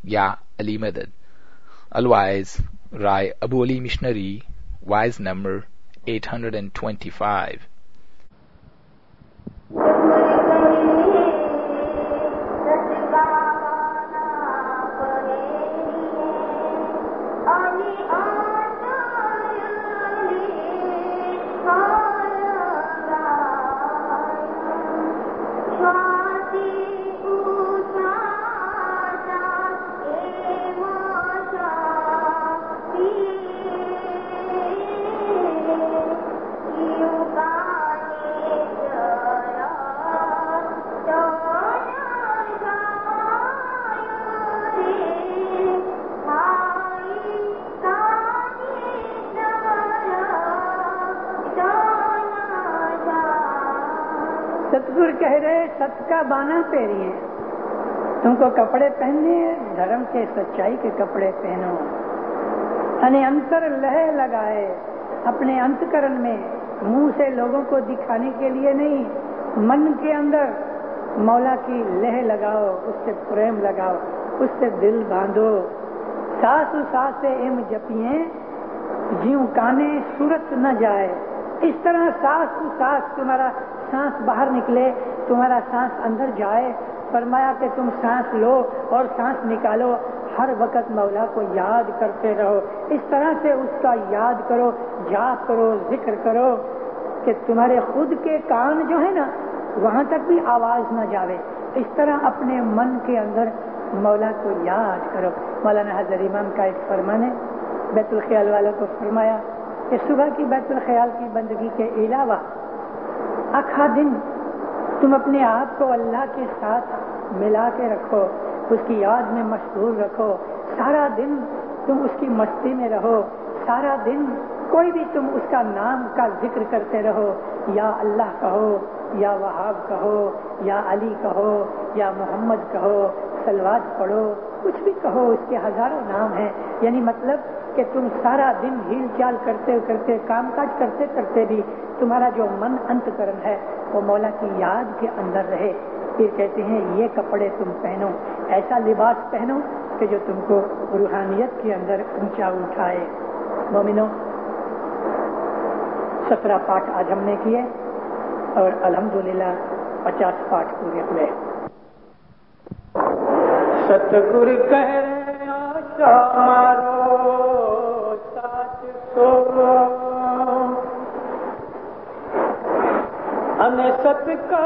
یا علی مدد. Otherwise, Rai Abu Ali Missionary, wise number 825. ستگور کہہ رہے ست کا بانا پہنیے، تم کو کپڑے پہننے دھرم کے سچائی کے کپڑے پہنو. یعنی انتر لہے لگائے اپنے انتکرن میں، منہ سے لوگوں کو دکھانے کے لیے نہیں، من کے اندر مولا کی لہ لگاؤ، اس سے پریم لگاؤ، اس سے دل باندھو. ساس ساس سے ایم جپیے جیوں کانے صورت نہ جائے. اس طرح سانس سانس تمہارا سانس باہر نکلے، تمہارا سانس اندر جائے. فرمایا کہ تم سانس لو اور سانس نکالو، ہر وقت مولا کو یاد کرتے رہو. اس طرح سے اس کا یاد کرو، جاپ کرو، ذکر کرو کہ تمہارے خود کے کان جو ہے نا وہاں تک بھی آواز نہ جاوے. اس طرح اپنے من کے اندر مولا کو یاد کرو. مولانا حضرت امام کا ایک فرمان ہے، بیت الخیال والوں کو فرمایا کہ صبح کی بیت الخیال کی بندگی کے علاوہ آخا دن تم اپنے آپ کو اللہ کے ساتھ ملا کے رکھو، اس کی یاد میں مشغول رکھو. سارا دن تم اس کی مستی میں رہو، سارا دن کوئی بھی تم اس کا نام کا ذکر کرتے رہو. یا اللہ کہو، یا وہاب کہو، یا علی کہو، یا محمد کہو، صلوات پڑھو، کچھ بھی کہو. اس کے ہزاروں نام ہیں. یعنی مطلب کہ تم سارا دن ہیل چال کرتے کرتے، کام کاج کرتے کرتے بھی تمہارا جو من انتکرن ہے وہ مولا کی یاد کے اندر رہے. پھر کہتے ہیں یہ کپڑے تم پہنو، ایسا لباس پہنو کہ جو تم کو روحانیت کے اندر اونچا اٹھائے. مومنو، 17 پاٹ آج ہم نے کیے اور الحمدللہ 50 پاٹ پورے ہوئے. ستگور کہہ رہے آشا مارو ساتھ سو ہمیں ست کا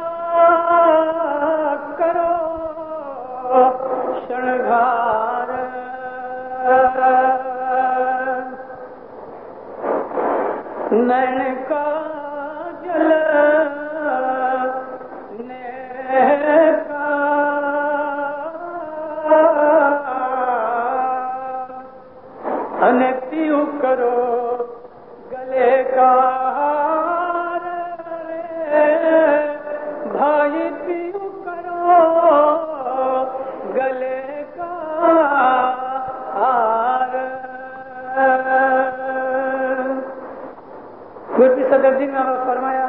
کرو شرگار. نین کا جل پیو کرو گلے کا ہار بھائی، پیو کرو گلے کا ہار. گربی صدر جی نے فرمایا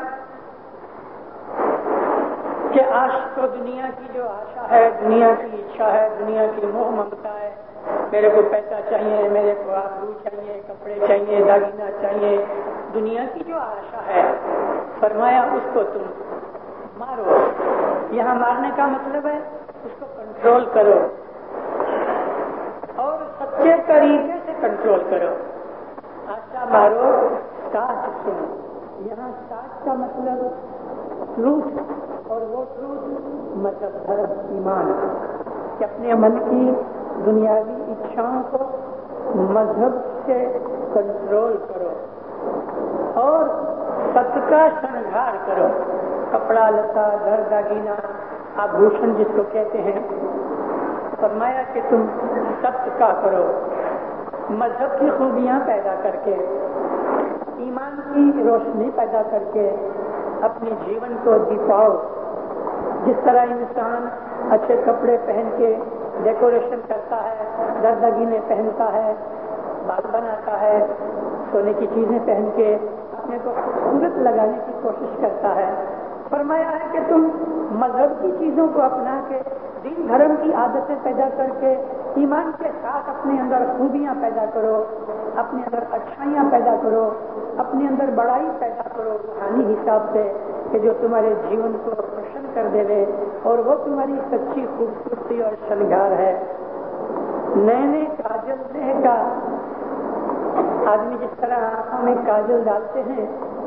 کہ آج تو دنیا کی جو آشا ہے، دنیا کی اچھا ہے، دنیا کی موہ ممتا ہے. میرے کو پیسہ چاہیے، میرے کو آبرو چاہیے، کپڑے چاہیے، داگینہ چاہیے. دنیا کی جو آشا ہے، فرمایا اس کو تم مارو. یہاں مارنے کا مطلب ہے اس کو کنٹرول کرو اور سچے طریقے سے کنٹرول کرو. آشا مارو، ساتھ سنو. یہاں ساتھ کا مطلب ٹروتھ، اور وہ ٹروتھ مطلب دھرم، ایمان، کہ اپنے من کی دنیاوی اچھاؤں کو مذہب سے کنٹرول کرو اور ست کا شرنگار کرو. کپڑا لتا، در داگینہ، آبھوشن جس کو کہتے ہیں. فرمایا کہ تم ست کا کرو، مذہب کی خوبیاں پیدا کر کے، ایمان کی روشنی پیدا کر کے اپنے جیون کو دکھاؤ. جس طرح انسان اچھے کپڑے پہن کے ڈیکوریشن کرتا ہے، دردگینے پہنتا ہے، بال بناتا ہے، سونے کی چیزیں پہن کے اپنے کو خوبصورت لگانے کی کوشش کرتا ہے. فرمایا ہے کہ تم مذہب کی چیزوں کو اپنا کے دین دھرم کی عادتیں پیدا کر کے ایمان کے ساتھ اپنے اندر خوبیاں پیدا کرو، اپنے اندر اچھائیاں پیدا کرو، اپنے اندر بڑائی پیدا کرو روحانی حساب سے کہ جو تمہارے جیون کو روشن کر دے گے، اور وہ تمہاری سچی خوبصورتی اور شنگار ہے۔ نئے نئے کاجل لے کا آدمی جس طرح آنکھوں میں کاجل ڈالتے ہیں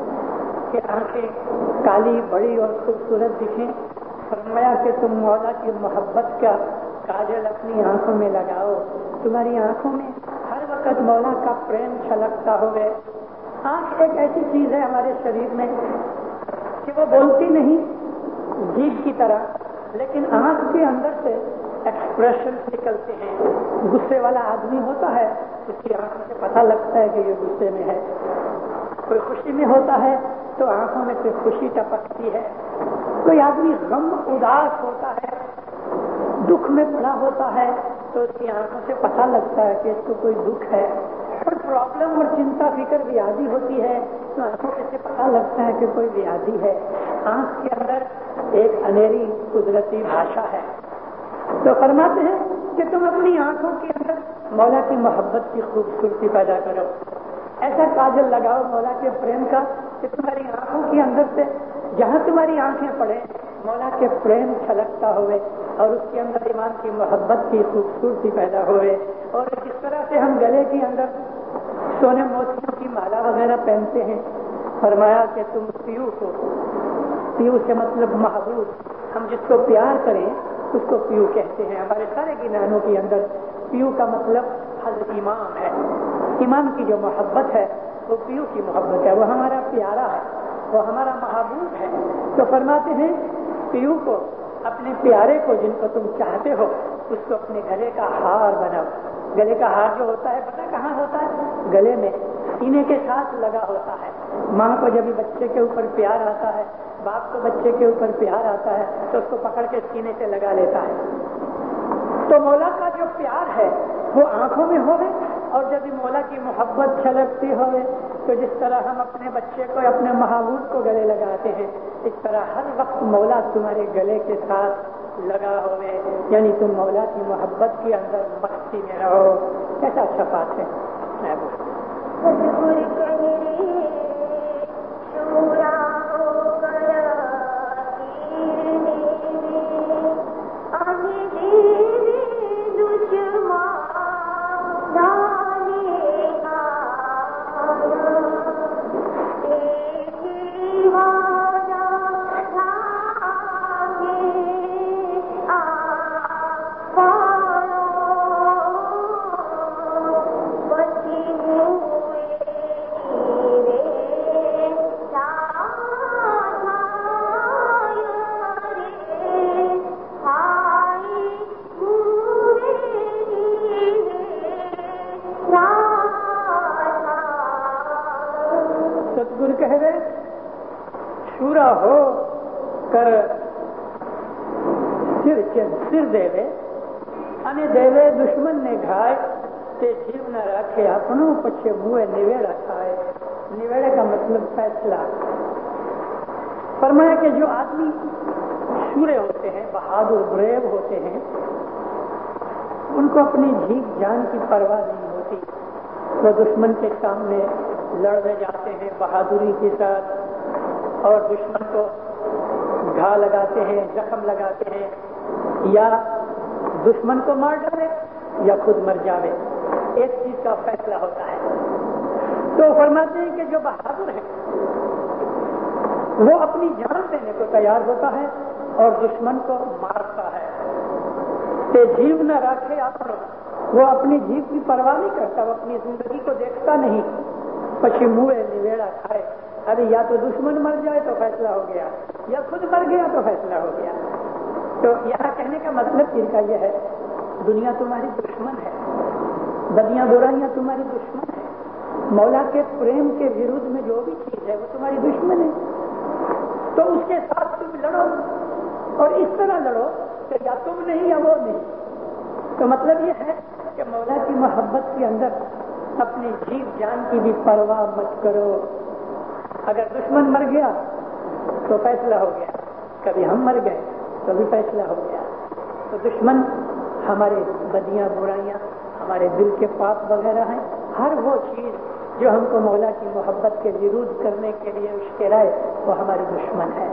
کہ آنکھیں کالی بڑی اور خوبصورت دکھیں، فرمایا کہ تم مولا کی محبت کا کاجل اپنی آنکھوں میں لگاؤ، تمہاری آنکھوں میں ہر وقت مولا کا پریم چھلکتا ہوئے۔ آنکھ ایک ایسی چیز ہے ہمارے شریر میں کہ وہ بولتی نہیں جیب کی طرح، لیکن آنکھ کے اندر سے ایکسپریشن نکلتے ہیں۔ غصے والا آدمی ہوتا ہے، اس کی آنکھوں سے پتہ لگتا ہے کہ یہ غصے میں ہے۔ کوئی خوشی میں ہوتا ہے تو آنکھوں میں سے خوشی ٹپکتی ہے۔ کوئی آدمی غم اداس ہوتا ہے، دکھ میں پڑا ہوتا ہے تو اس کی آنکھوں سے پتہ لگتا ہے کہ اس کو کوئی دکھ ہے۔ کوئی پرابلم اور چنتا فکر بیادی ہوتی ہے تو آنکھوں سے پتہ لگتا ہے کہ کوئی بیادی ہے۔ آنکھ کے اندر ایک انھیری قدرتی بھاشا ہے۔ تو فرماتے ہیں کہ تم اپنی آنکھوں کے اندر مولا کی محبت کی خوبصورتی پیدا کرو، ایسا کاجل لگاؤ مولا کے پریم کا کہ تمہاری آنکھوں کے اندر سے جہاں تمہاری آنکھیں پڑے مولا کے پریم چھلکتا ہوئے، اور اس کے اندر ایمان کی محبت کی خوبصورتی پیدا ہوئے۔ اور جس طرح سے ہم گلے کے اندر سونے موتیوں کی مالا وغیرہ پہنتے ہیں، فرمایا کہ تم پیو کو، پیو سے مطلب محبوب، ہم جس کو پیار کریں اس کو پیو کہتے ہیں۔ ہمارے سارے گنانوں کے اندر پیو کا مطلب حضرت امام ہے۔ امام کی جو محبت ہے وہ پیو کی محبت ہے، وہ ہمارا پیارا ہے، وہ ہمارا محبوب ہے۔ تو فرماتے ہیں پیو کو، اپنے پیارے کو جن کو تم چاہتے ہو، اس کو اپنے گلے کا ہار بناؤ۔ گلے کا ہار جو ہوتا ہے پتہ کہاں ہوتا ہے؟ گلے میں، سینے کے ساتھ لگا ہوتا ہے۔ ماں کو جب بچے کے اوپر پیار آتا ہے، باپ کو بچے کے اوپر پیار آتا ہے تو اس کو پکڑ کے سینے سے لگا لیتا ہے۔ تو مولا کا جو پیار ہے وہ آنکھوں میں ہوئے، اور جب مولا کی محبت چھلکتی ہوئے تو جس طرح ہم اپنے بچے کو، اپنے محبوب کو گلے لگاتے ہیں، اس طرح ہر وقت مولا تمہارے گلے کے ساتھ لگا ہوئے، یعنی تم مولا کی محبت کے اندر مستی میں رہو۔ کیسا اچھا بات ہے۔ سر دیوے અને દેવે દુશ્મન ને ઘાય તે જીવ ન રાખે આપણો પછી મુએ નિવેડા થાય। निवेड़े का मतलब फैसला। फरमाया कि जो आदमी शूरे होते हैं, बहादुर ब्रेव होते हैं, उनको अपनी जीत जान की परवाह नहीं होती। वो दुश्मन के सामने लड़ने जाते हैं बहादुरी के साथ, और दुश्मन को घा लगाते हैं, जख्म लगाते हैं, या दुश्मन को मार डाले या खुद मर जावे। एक चीज का फैसला होता है। तो फरमाते हैं कि जो बहादुर है वो अपनी जान देने को तैयार होता है और दुश्मन को मारता है। ते जीव न राखे आपनो, वो अपनी जीव की परवाह नहीं करता, वो अपनी जिंदगी को देखता नहीं। पछी मुँह निवेड़ा खाए, अरे या तो दुश्मन मर जाए तो फैसला हो गया, या खुद मर गया तो फैसला हो गया। तो यहाँ कहने का मतलब इनका यह है, दुनिया तुम्हारी दुश्मन है, बदियां बुराइयां तुम्हारी दुश्मन है, मौला के प्रेम के विरुद्ध में जो भी चीज है वो तुम्हारी दुश्मन है। तो उसके साथ तुम लड़ो, और इस तरह लड़ो कि या तुम नहीं या वो नहीं। तो मतलब ये है कि मौला की मोहब्बत के अंदर अपनी जीव जान की भी परवाह मत करो। अगर दुश्मन मर गया तो फैसला हो गया, کبھی ہم مر گئے تو بھی فیصلہ ہو گیا. تو دشمن ہمارے بدیاں برائیاں ہمارے دل کے پاپ وغیرہ ہیں. ہر وہ چیز جو ہم کو مولا کی محبت کے ورود کرنے کے لیے اشکرائے وہ ہمارے دشمن ہے.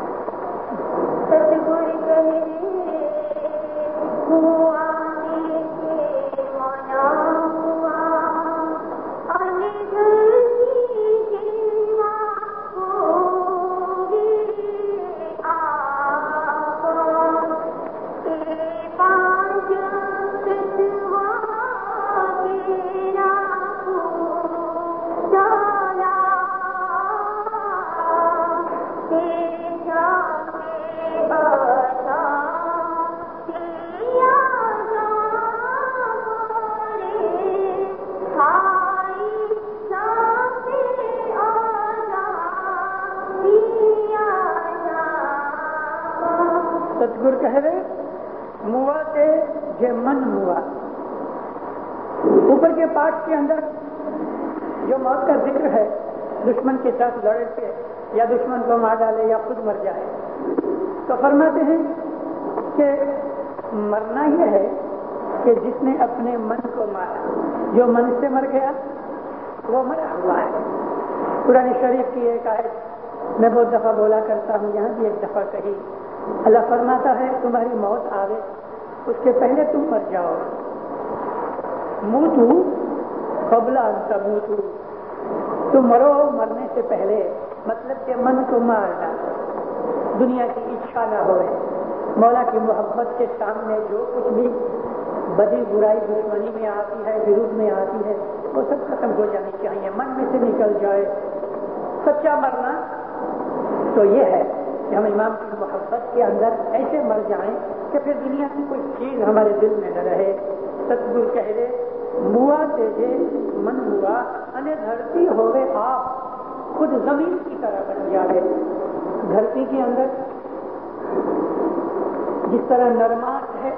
ستگور کہہ رہے موا سے جو من ہوا. اوپر کے پاٹ کے اندر جو موت کا ذکر ہے دشمن کے ساتھ لڑے سے یا دشمن کو مار ڈالے یا خود مر جائے تو فرماتے ہیں کہ مرنا یہ ہے کہ جس نے اپنے من کو مارا. جو من سے مر گیا وہ مرا ہوا ہے. قرآن شریف کی ایک آیت میں بہت دفعہ بولا کرتا ہوں, یہاں بھی ایک دفعہ کہی. اللہ فرماتا ہے تمہاری موت آوے اس کے پہلے تم مر جاؤ. موتو قبل ان تموتو, تم مرو مرنے سے پہلے, مطلب کہ من کو مار ڈالو, دنیا کی اچھا نہ ہوئے. مولا کی محبت کے سامنے جو کچھ بھی بدی برائی دشمنی میں آتی ہے ورود میں آتی ہے وہ سب ختم ہو جانی چاہیے, من میں سے نکل جائے. سچا مرنا تو یہ ہے کہ ہم امام کی محبت کے اندر ایسے مر جائیں کہ پھر دنیا کی کوئی چیز ہمارے دل میں نہ رہے. ستگور کہہ دے موا تیجے من ہوا انہیں دھرتی ہوئے آپ خود زمین کی طرح بن جائے. دھرتی کے اندر جس طرح نرماٹ ہے,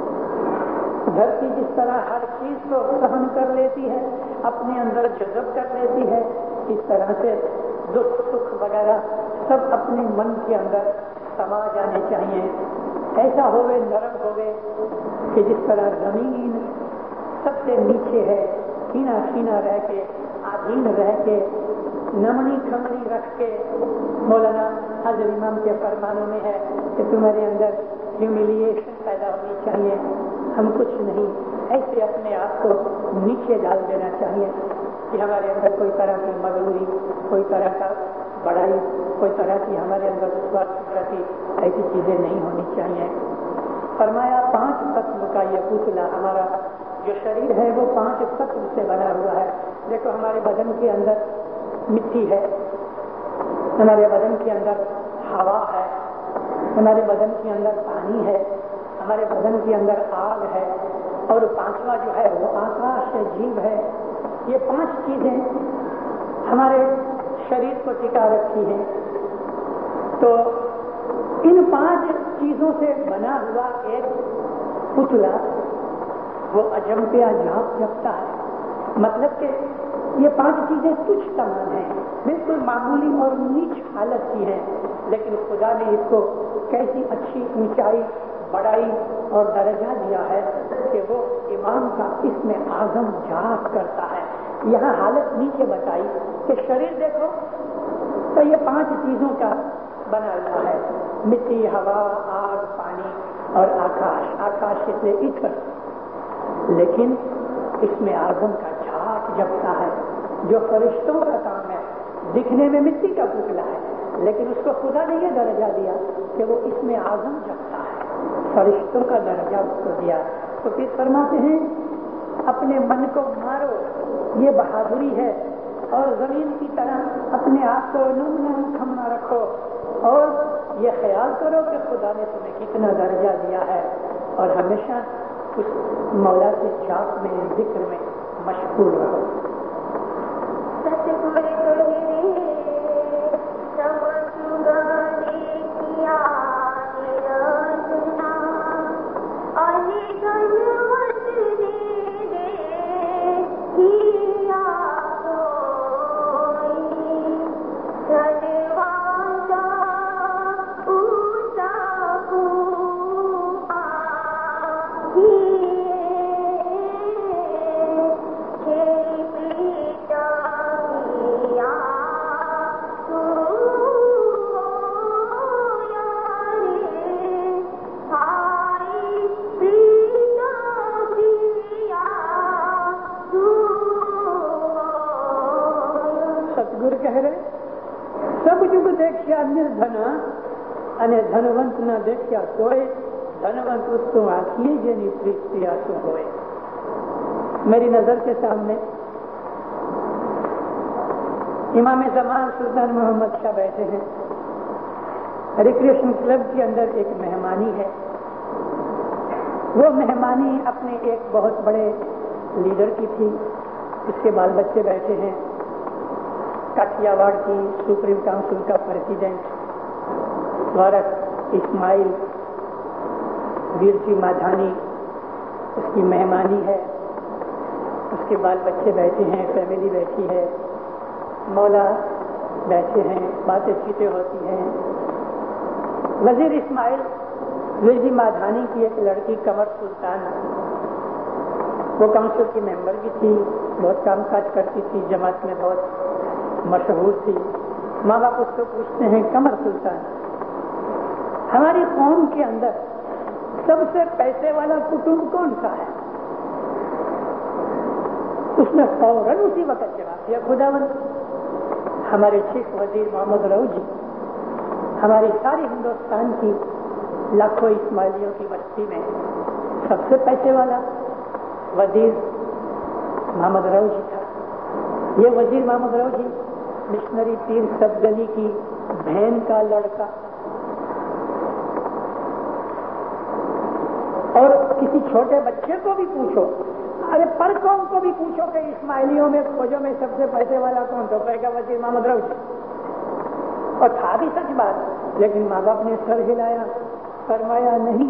دھرتی جس طرح ہر چیز کو سہن کر لیتی ہے, اپنے اندر جذب کر لیتی ہے, اس طرح سے دکھ سکھ وغیرہ سب اپنے من کے اندر سما جانے چاہیے. ایسا ہوئے نرم ہوئے کہ جس طرح زمین سب سے نیچے ہے, کھینا کھینا رہ کے آدھین رہ کے نمنی کھمنی رکھ کے. مولانا حضرت امام کے فرمانوں میں ہے کہ تمہارے اندر ہیوملیشن پیدا ہونی چاہیے. ہم کچھ نہیں ایسے اپنے آپ کو نیچے ڈال دینا چاہیے کہ ہمارے اندر کوئی طرح کی مغروری, کوئی طرح کا بڑائی, کوئی طرح کی ہمارے اندر رسواتی ایسی چیزیں نہیں ہونی چاہیے. فرمایا 5 قسم کا یہ پتلا, ہمارا جو شریر ہے وہ 5 قسم سے بنا ہوا ہے. دیکھو ہمارے بدن کے اندر مٹی ہے, ہمارے بدن کے اندر ہوا ہے, ہمارے بدن کے اندر پانی ہے, ہمارے بدن کے اندر آگ ہے, اور 5واں جو ہے وہ آکاش ہے, جیو ہے. یہ 5 چیزیں ہمارے شریر کو ٹکا رکھی ہیں. تو ان 5 چیزوں سے بنا ہوا ایک پتلا وہ اجمپیا جھانک جھپتا ہے. مطلب کہ یہ 5 چیزیں تجھ تمام ہیں, بالکل معمولی اور نیچ حالت کی ہیں, لیکن خدا نے اس کو کیسی اچھی اونچائی بڑائی اور درجہ دیا ہے کہ وہ امام کا اس میں اعظم جھانک کرتا ہے. یہاں حالت نیچے بتائی کہ شریر دیکھو تو یہ 5 چیزوں کا بنا ہوا ہے, مٹی, ہوا, آگ, پانی اور آکاش. آکاش اس لیے ایتھر, لیکن اس میں اعظم کا جھانک جھپتا ہے جو فرشتوں کا کام ہے. دکھنے میں مٹی کا پتلا ہے لیکن اس کو خدا نے یہ درجہ دیا کہ وہ اس میں اعظم جھپتا ہے, فرشتوں کا درجہ اس کو دیا. تو پھر فرماتے ہیں اپنے من کو مارو, یہ بہادری ہے, اور زمین کی طرح اپنے آپ کو نم کھمنا رکھو, اور یہ خیال کرو کہ خدا نے تمہیں کتنا درجہ دیا ہے, اور ہمیشہ اس مولا کے چاپ میں ذکر میں مشغول رہو. ના અને ધનવંત ના દેખ્યા તોય धनवंत उसको आंखिए जेनी प्रीत प्यासो होए। मेरी नजर के सामने इमाम ज़मान सुल्तान मोहम्मद शाह बैठे हैं। रिक्रिएशन क्लब के अंदर एक मेहमानी है। वो मेहमानी अपने एक बहुत बड़े लीडर की थी। इसके बाल बच्चे बैठे हैं। काठियावाड़ की सुप्रीम काउंसिल का प्रेसिडेंट वारक इस्माइल वीर जी माधानी, उसकी मेहमानी है। उसके बाल बच्चे बैठे हैं, फैमिली बैठी है, मौला बैठे हैं, बातें चीतें होती हैं। वजीर इस्माइल वीर जी माधानी की एक लड़की कमर सुल्तान, वो काउंसिल की मेंबर भी थी, बहुत काम काज करती थी, जमात में बहुत मशहूर थी। माँ बाप उसको पूछते हैं, कमर सुल्तान, हमारी कौम के अंदर सबसे पैसे वाला कुटुंब कौन सा है? उसने फौरन उसी वक्त जवाब दिया, खुदावंद, हमारे चीफ वजीर मोहम्मद रऊफ जी, हमारी सारी हिंदुस्तान की लाखों इस्माइलियों की बस्ती में सबसे पैसे वाला वजीर मोहम्मद रऊफ जी था। ये वजीर मोहम्मद रऊफ जी मिशनरी पीर सबगली की बहन का लड़का, और किसी छोटे बच्चे को भी पूछो, अरे पर कौन को भी पूछो कि इस्माइलियों में खोजो में सबसे पैसे वाला कौन, तो कहेगा वजीर मोहम्मद रऊफ जी। और था भी सच बात, लेकिन माँ बाप ने सर हिलाया, फरमाया नहीं।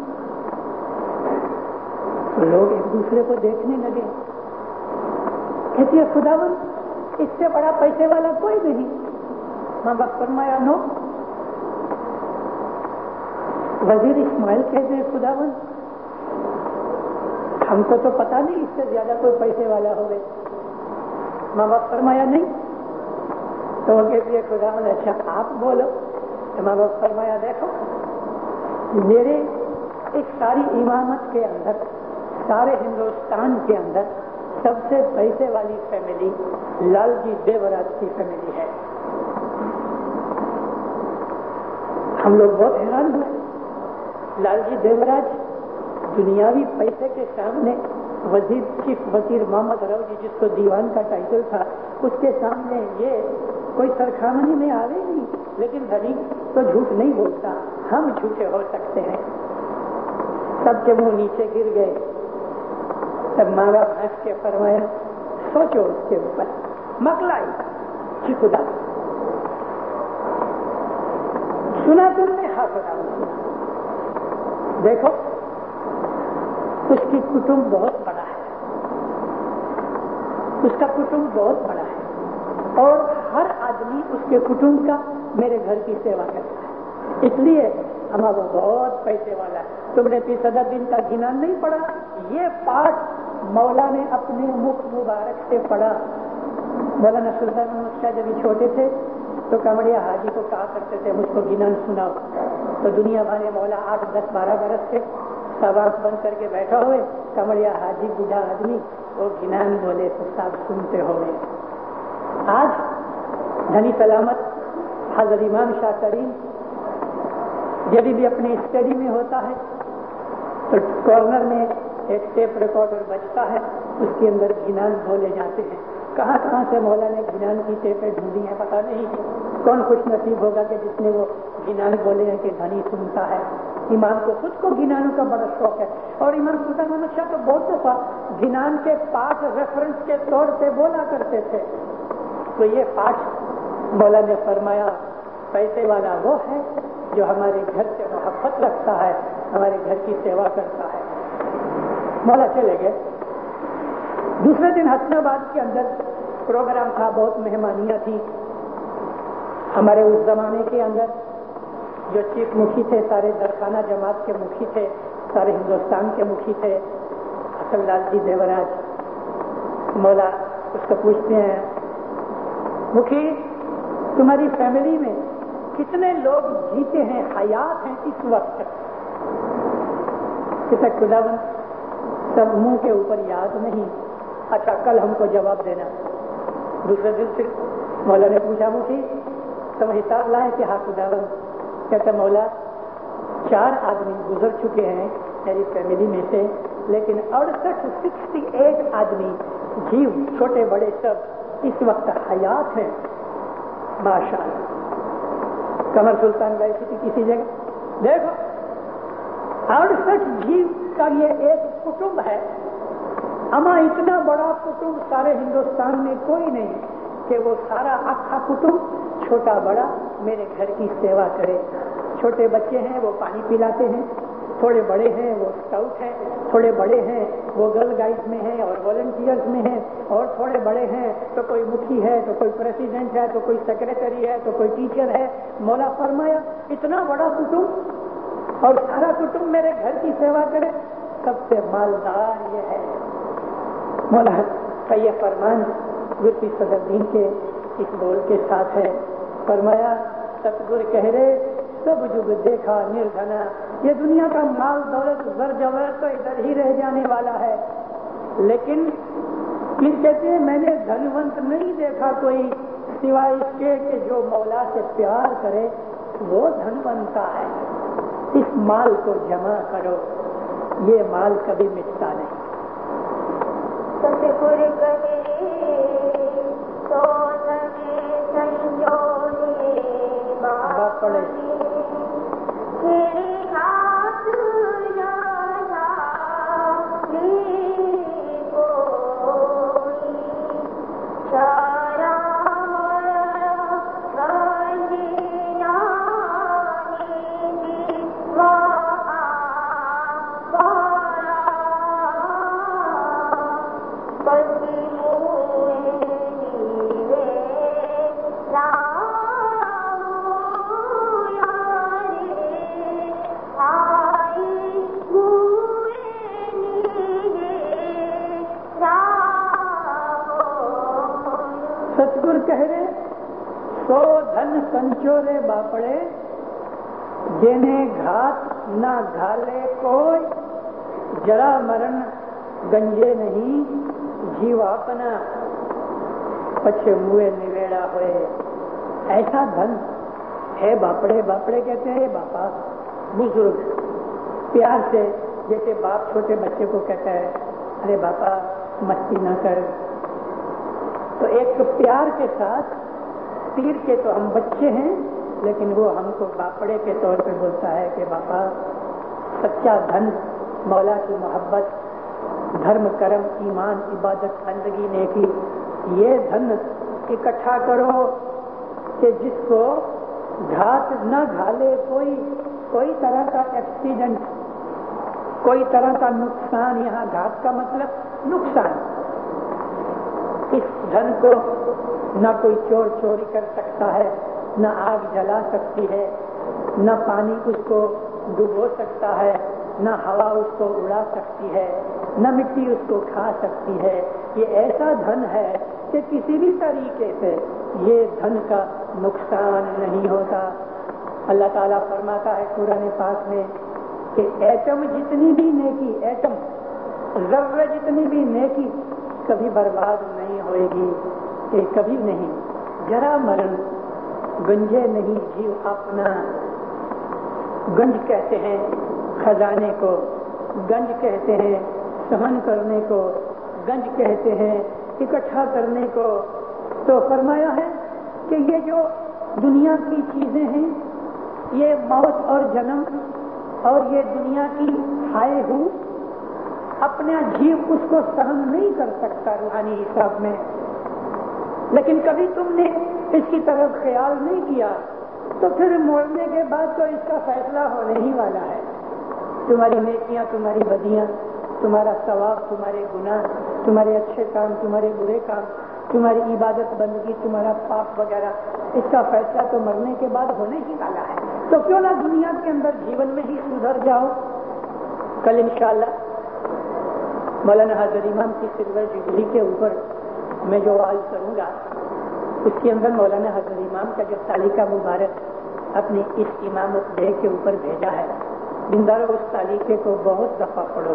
लोग एक दूसरे को देखने लगे, कहती है खुदावंद, इससे बड़ा पैसे वाला कोई नहीं। माँ बाप फरमाया नो। वजीर इस्माइल कहते हैं, खुदावंद, हमको तो पता नहीं इससे ज्यादा कोई पैसे वाला हो गए। माँ बाप फरमाया नहीं। तो वो कहती है, खुदावंद, अच्छा आप बोलो। तो माँ बाप फरमाया, देखो मेरे एक सारी इमामत के अंदर, सारे हिंदुस्तान के अंदर सबसे पैसे वाली फैमिली लालजी देवराज की फैमिली है। हम लोग बहुत हैरान हुए। लालजी देवराज दुनियावी पैसे के सामने वजीर चीफ वजीर मोहम्मद रऊफ जी, जिसको दीवान का टाइटल था, उसके सामने ये कोई सरखामनी में आवे नहीं। लेकिन धनी तो झूठ नहीं बोलता, हम झूठे हो सकते हैं। सबके मुंह नीचे गिर गए। तब माँ बाप हंस के फरमाया, सोचो उसके ऊपर मकलाई कि खुदा सुना तुमने? हाँ खुदा सुना। देखो उसकी कुटुंब बहुत बड़ा है, उसका कुटुंब बहुत बड़ा है, और हर आदमी उसके कुटुंब का मेरे घर की सेवा करता है, इसलिए हमारा बहुत पैसे वाला है। तुमने 30,000 दिन का गिनान नहीं पढ़ा? ये पाठ मौला ने अपने मुख मुबारक से पढ़ा। मौलाना सुल्तान मोहम्मद शाह जब छोटे थे तो कामड़िया हाजी को कहा करते थे, मुझको गिनान सुनाओ। तो दुनिया भर में मौला 8, 10, 12 बरस से सब आंख बंद करके बैठा हुए, कामड़िया हाजी बूढ़ा आदमी वो गिनान बोले तो सब सुनते हो गए। आज धनी सलामत हजरत इमाम शाह करीम जब भी अपने स्टडी में होता है तो कॉर्नर में एक टेप रिकॉर्डर बजता है, उसके अंदर गिनान बोले जाते हैं। कहाँ कहाँ से मौला ने गिनान की टेपें ढूंढी हैं पता नहीं। कौन खुश नसीब होगा कि जिसने वो गिनान बोले हैं कि धनी सुनता है। इमाम को खुद को गिनानों का बड़ा शौक है, और इमाम सुल्तान मोहम्मद शाह तो बहुत दफा गिनान के पाठ रेफरेंस के तौर पे बोला करते थे। तो ये पाठ मौला ने फरमाया, पैसे वाला वो है जो हमारे घर से मोहब्बत रखता है, हमारे घर की सेवा करता है। मौला चले गए। दूसरे दिन हसनाबाद के अंदर प्रोग्राम था, बहुत मेहमानियां थी। हमारे उस जमाने के अंदर जो चीफ मुखी थे, सारे दरखाना जमात के मुखी थे, सारे हिंदुस्तान के मुखी थे, हसन लालजी देवराज। मौला उसको पूछते हैं, मुखी तुम्हारी फैमिली में कितने लोग जीते हैं, हयात हैं इस वक्त? किसे खुदावंद सब मुंह के ऊपर याद नहीं। अच्छा कल हमको जवाब देना। दूसरे दिन फिर मौला ने पूछा, मुखी तुम हिसाब लाए कि हाँ खुदावंद کہتے مولا 4 آدمی گزر چکے ہیں میری فیملی میں سے، لیکن 68 آدمی جیو چھوٹے بڑے سب اس وقت حیات ہیں ماشاء اللہ۔ قمر سلطان گئے تھے کسی جگہ، دیکھو 68 جیو کا یہ ایک کٹمب ہے، اما اتنا بڑا کٹمب سارے ہندوستان میں کوئی نہیں کہ وہ سارا اکھا کٹمب چھوٹا بڑا میرے گھر کی سیوا کرے۔ چھوٹے بچے ہیں وہ پانی پلاتے ہیں، تھوڑے بڑے ہیں وہ اسکاؤٹ ہیں، تھوڑے بڑے ہیں وہ گرل گائیڈ میں ہیں اور والنٹیئرز میں ہیں، اور تھوڑے بڑے ہیں تو کوئی مکھی ہے تو کوئی پریزیڈنٹ ہے تو کوئی سیکریٹری ہے تو کوئی ٹیچر ہے۔ مولا فرمایا اتنا بڑا کٹمب اور سارا کٹمب میرے گھر کی سیوا کرے، سب سے مالدار یہ ہے۔ مولا کا یہ فرمان گرتی صدر دین کے اس بول کے ساتھ ہے۔ فرمایا ستگر کہہ رہے سب جگ دیکھا نردھنا، یہ دنیا کا مال دولت زر جوہر تو ادھر ہی رہ جانے والا ہے، لیکن پھر کہتے ہیں میں نے دھنونت نہیں دیکھا کوئی سوائے اس کے کہ جو مولا سے پیار کرے وہ دھن بنتا ہے۔ اس مال کو جمع کرو، یہ مال کبھی مٹتا نہیں۔ ستگر کہے تو لگے سنجونے پڑے تیرے ہاتھ جانا کوئی چارہ ستگر کہہ رہے سو دھن سنچورے باپڑے، جینے گھات نہ گھالے کوئی، جرا مرن گنجے نہیں جیو اپنا، پچھے موئے نویڑا ہوئے۔ ایسا دھن ہے باپڑے، باپڑے کہتے ہیں باپا بزرگ، پیار سے جیسے باپ چھوٹے بچے کو کہتا ہے ارے باپا مستی نہ کر، تو ایک پیار کے ساتھ پیر کے تو ہم بچے ہیں لیکن وہ ہم کو باپڑے کے طور پہ بولتا ہے کہ باپا سچا دھن مولا کی محبت، دھرم کرم ایمان عبادت بندگی نیکی، یہ دھن اکٹھا کرو کہ جس کو گھات نہ گھالے کوئی طرح کا ایکسیڈنٹ، کوئی طرح کا نقصان، یہاں گھات کا مطلب نقصان، اس دھن کو نہ کوئی چور چوری کر سکتا ہے، نہ آگ جلا سکتی ہے، نہ پانی اس کو ڈبو سکتا ہے، نہ ہوا اس کو اڑا سکتی ہے، نہ مٹی اس کو کھا سکتی ہے۔ یہ ایسا دھن ہے کہ کسی بھی طریقے سے یہ دھن کا نقصان نہیں ہوتا۔ اللہ تعالیٰ فرماتا ہے قرآن پاک میں کہ ایٹم جتنی بھی نیکی، ایٹم ذرہ جتنی بھی نیکی کبھی برباد نہیں ہوئے گی، کہ کبھی نہیں، جرا مرن گنجے نہیں جیو اپنا۔ گنج کہتے ہیں خزانے کو، گنج کہتے ہیں سہن کرنے کو، گنج کہتے ہیں اکٹھا کرنے کو۔ تو فرمایا ہے کہ یہ جو دنیا کی چیزیں ہیں، یہ موت اور جنم اور یہ دنیا کی ہائے ہو، اپنا جیو اس کو سہن نہیں کر سکتا روحانی حساب میں، لیکن کبھی تم نے اس کی طرف خیال نہیں کیا تو پھر موڑنے کے بعد تو اس کا فیصلہ ہونے ہی والا ہے۔ تمہاری نیکیاں، تمہاری بدیاں، تمہارا ثواب، تمہارے گناہ، تمہارے اچھے کام، تمہارے برے کام، تمہاری عبادت بندگی، تمہارا پاپ وغیرہ، اس کا فیصلہ تو مرنے کے بعد ہونے ہی والا ہے۔ تو کیوں نہ دنیا کے اندر جیون میں ہی سدھر جاؤ۔ کل انشاءاللہ مولانا حضرت امام کی سلور جوبلی کے اوپر میں جو وعظ کروں گا اس کے اندر مولانا حضرت امام کا جو تالیکہ مبارک اپنی اس امامت دہ کے اوپر بھیجا ہے، بندارو اس تالیکے کو بہت دفعہ پڑھو،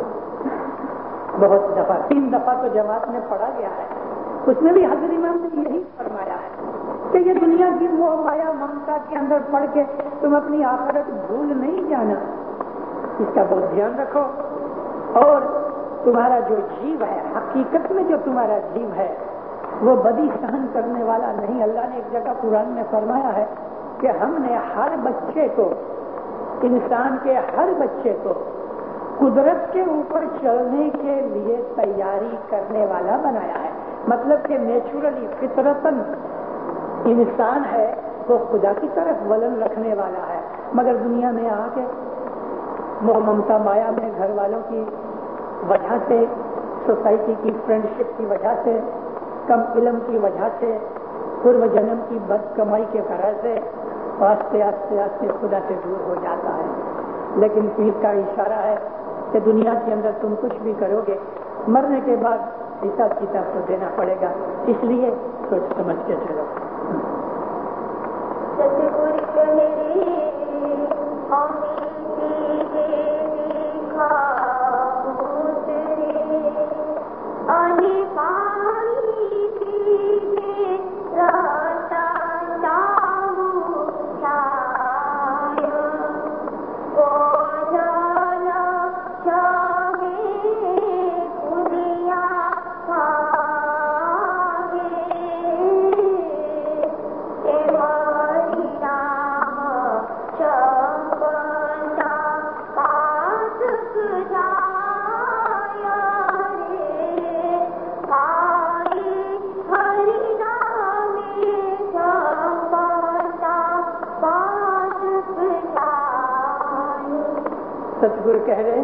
بہت دفعہ، 3 دفعہ تو جماعت میں پڑھا گیا ہے، اس میں بھی حضرت امام نے یہی فرمایا ہے کہ یہ دنیا کی موہ مایا ممتا کے اندر پڑ کے تم اپنی آخرت بھول نہیں جانا، اس کا بہت دھیان رکھو. اور تمہارا جو جیو ہے، حقیقت میں جو تمہارا جیو ہے وہ بدی سہن کرنے والا نہیں. اللہ نے ایک جگہ قرآن میں فرمایا ہے کہ ہم نے ہر بچے کو، انسان کے ہر بچے کو قدرت کے اوپر چلنے کے لیے تیاری کرنے والا بنایا ہے. مطلب کہ نیچرلی فطرتاً انسان ہے وہ خدا کی طرف ولن رکھنے والا ہے، مگر دنیا میں آ کے موہ ممتا مایا میں گھر والوں کی وجہ سے، سوسائٹی کی فرینڈشپ کی وجہ سے، کم علم کی وجہ سے، پورو جنم کی بد کمائی کے غرض سے آہستہ آہستہ آہستہ خدا سے دور ہو جاتا ہے. لیکن پیر کا اشارہ ہے کہ دنیا کے اندر تم کچھ بھی کرو گے، مرنے کے بعد حساب کتاب تو دینا پڑے گا، اس لیے سوچ سمجھ کے چلو. ستگور کہہ رہے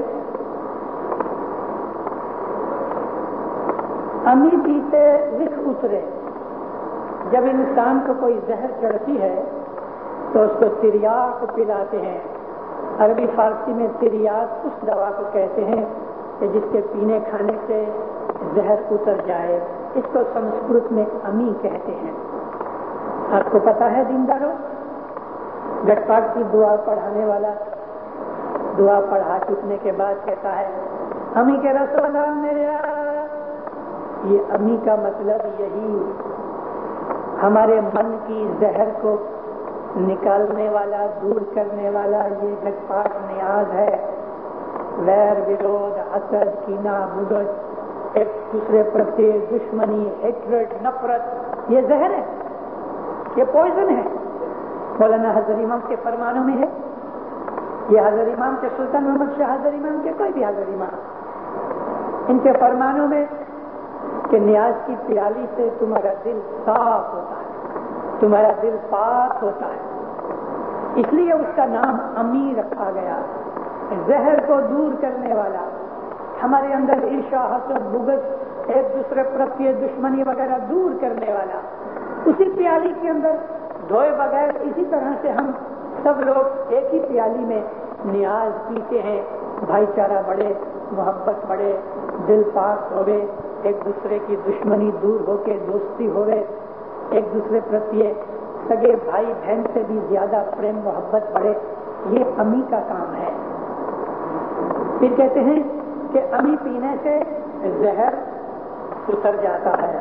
امی پیتے لکھ اترے. جب انسان کو کوئی زہر چڑھتی ہے تو اس کو تریاق پلاتے ہیں. عربی فارسی میں تریاق اس دوا کو کہتے ہیں کہ جس کے پینے کھانے سے زہر اتر جائے. اس کو سنسکرت میں امی کہتے ہیں. آپ کو پتا ہے دیندارو، گٹ پاٹ کی دعا پڑھانے والا دعا پڑھا چکنے کے بعد کہتا ہے امی کے رسول میرے. یہ امی کا مطلب یہی ہمارے من کی زہر کو نکالنے والا، دور کرنے والا یہ گٹ پاٹ نیاز ہے. ویر ورود، حسد، کینہ، بغض، ایک دوسرے پرتی دشمنی، ہیٹریڈ، نفرت، یہ زہر ہے، یہ پوائزن ہے. مولانا حضرت امام کے فرمانوں میں ہے. یہ حضرت امام کے سلطان محمد شاہ حضرت امام کے کوئی بھی حضرت امام، ان کے فرمانوں میں کہ نیاز کی پیالی سے تمہارا دل صاف ہوتا ہے، تمہارا دل پاک ہوتا ہے. اس لیے اس کا نام امی رکھا گیا. زہر کو دور کرنے والا، ہمارے اندر عرشا، حسد، بغض، ایک دوسرے پرتی دشمنی وغیرہ دور کرنے والا. اسی پیالی کے اندر دھوئے بغیر اسی طرح سے ہم سب لوگ ایک ہی پیالی میں نیاز پیتے ہیں. بھائی چارہ بڑھے، محبت بڑھے، دل پاک ہوئے، ایک دوسرے کی دشمنی دور ہو کے دوستی ہوئے، ایک دوسرے پرتی سگے بھائی بہن سے بھی زیادہ پریم محبت بڑھے. یہ امی کا کام ہے. پھر کہتے ہیں کہ امی پینے سے زہر اتر جاتا ہے.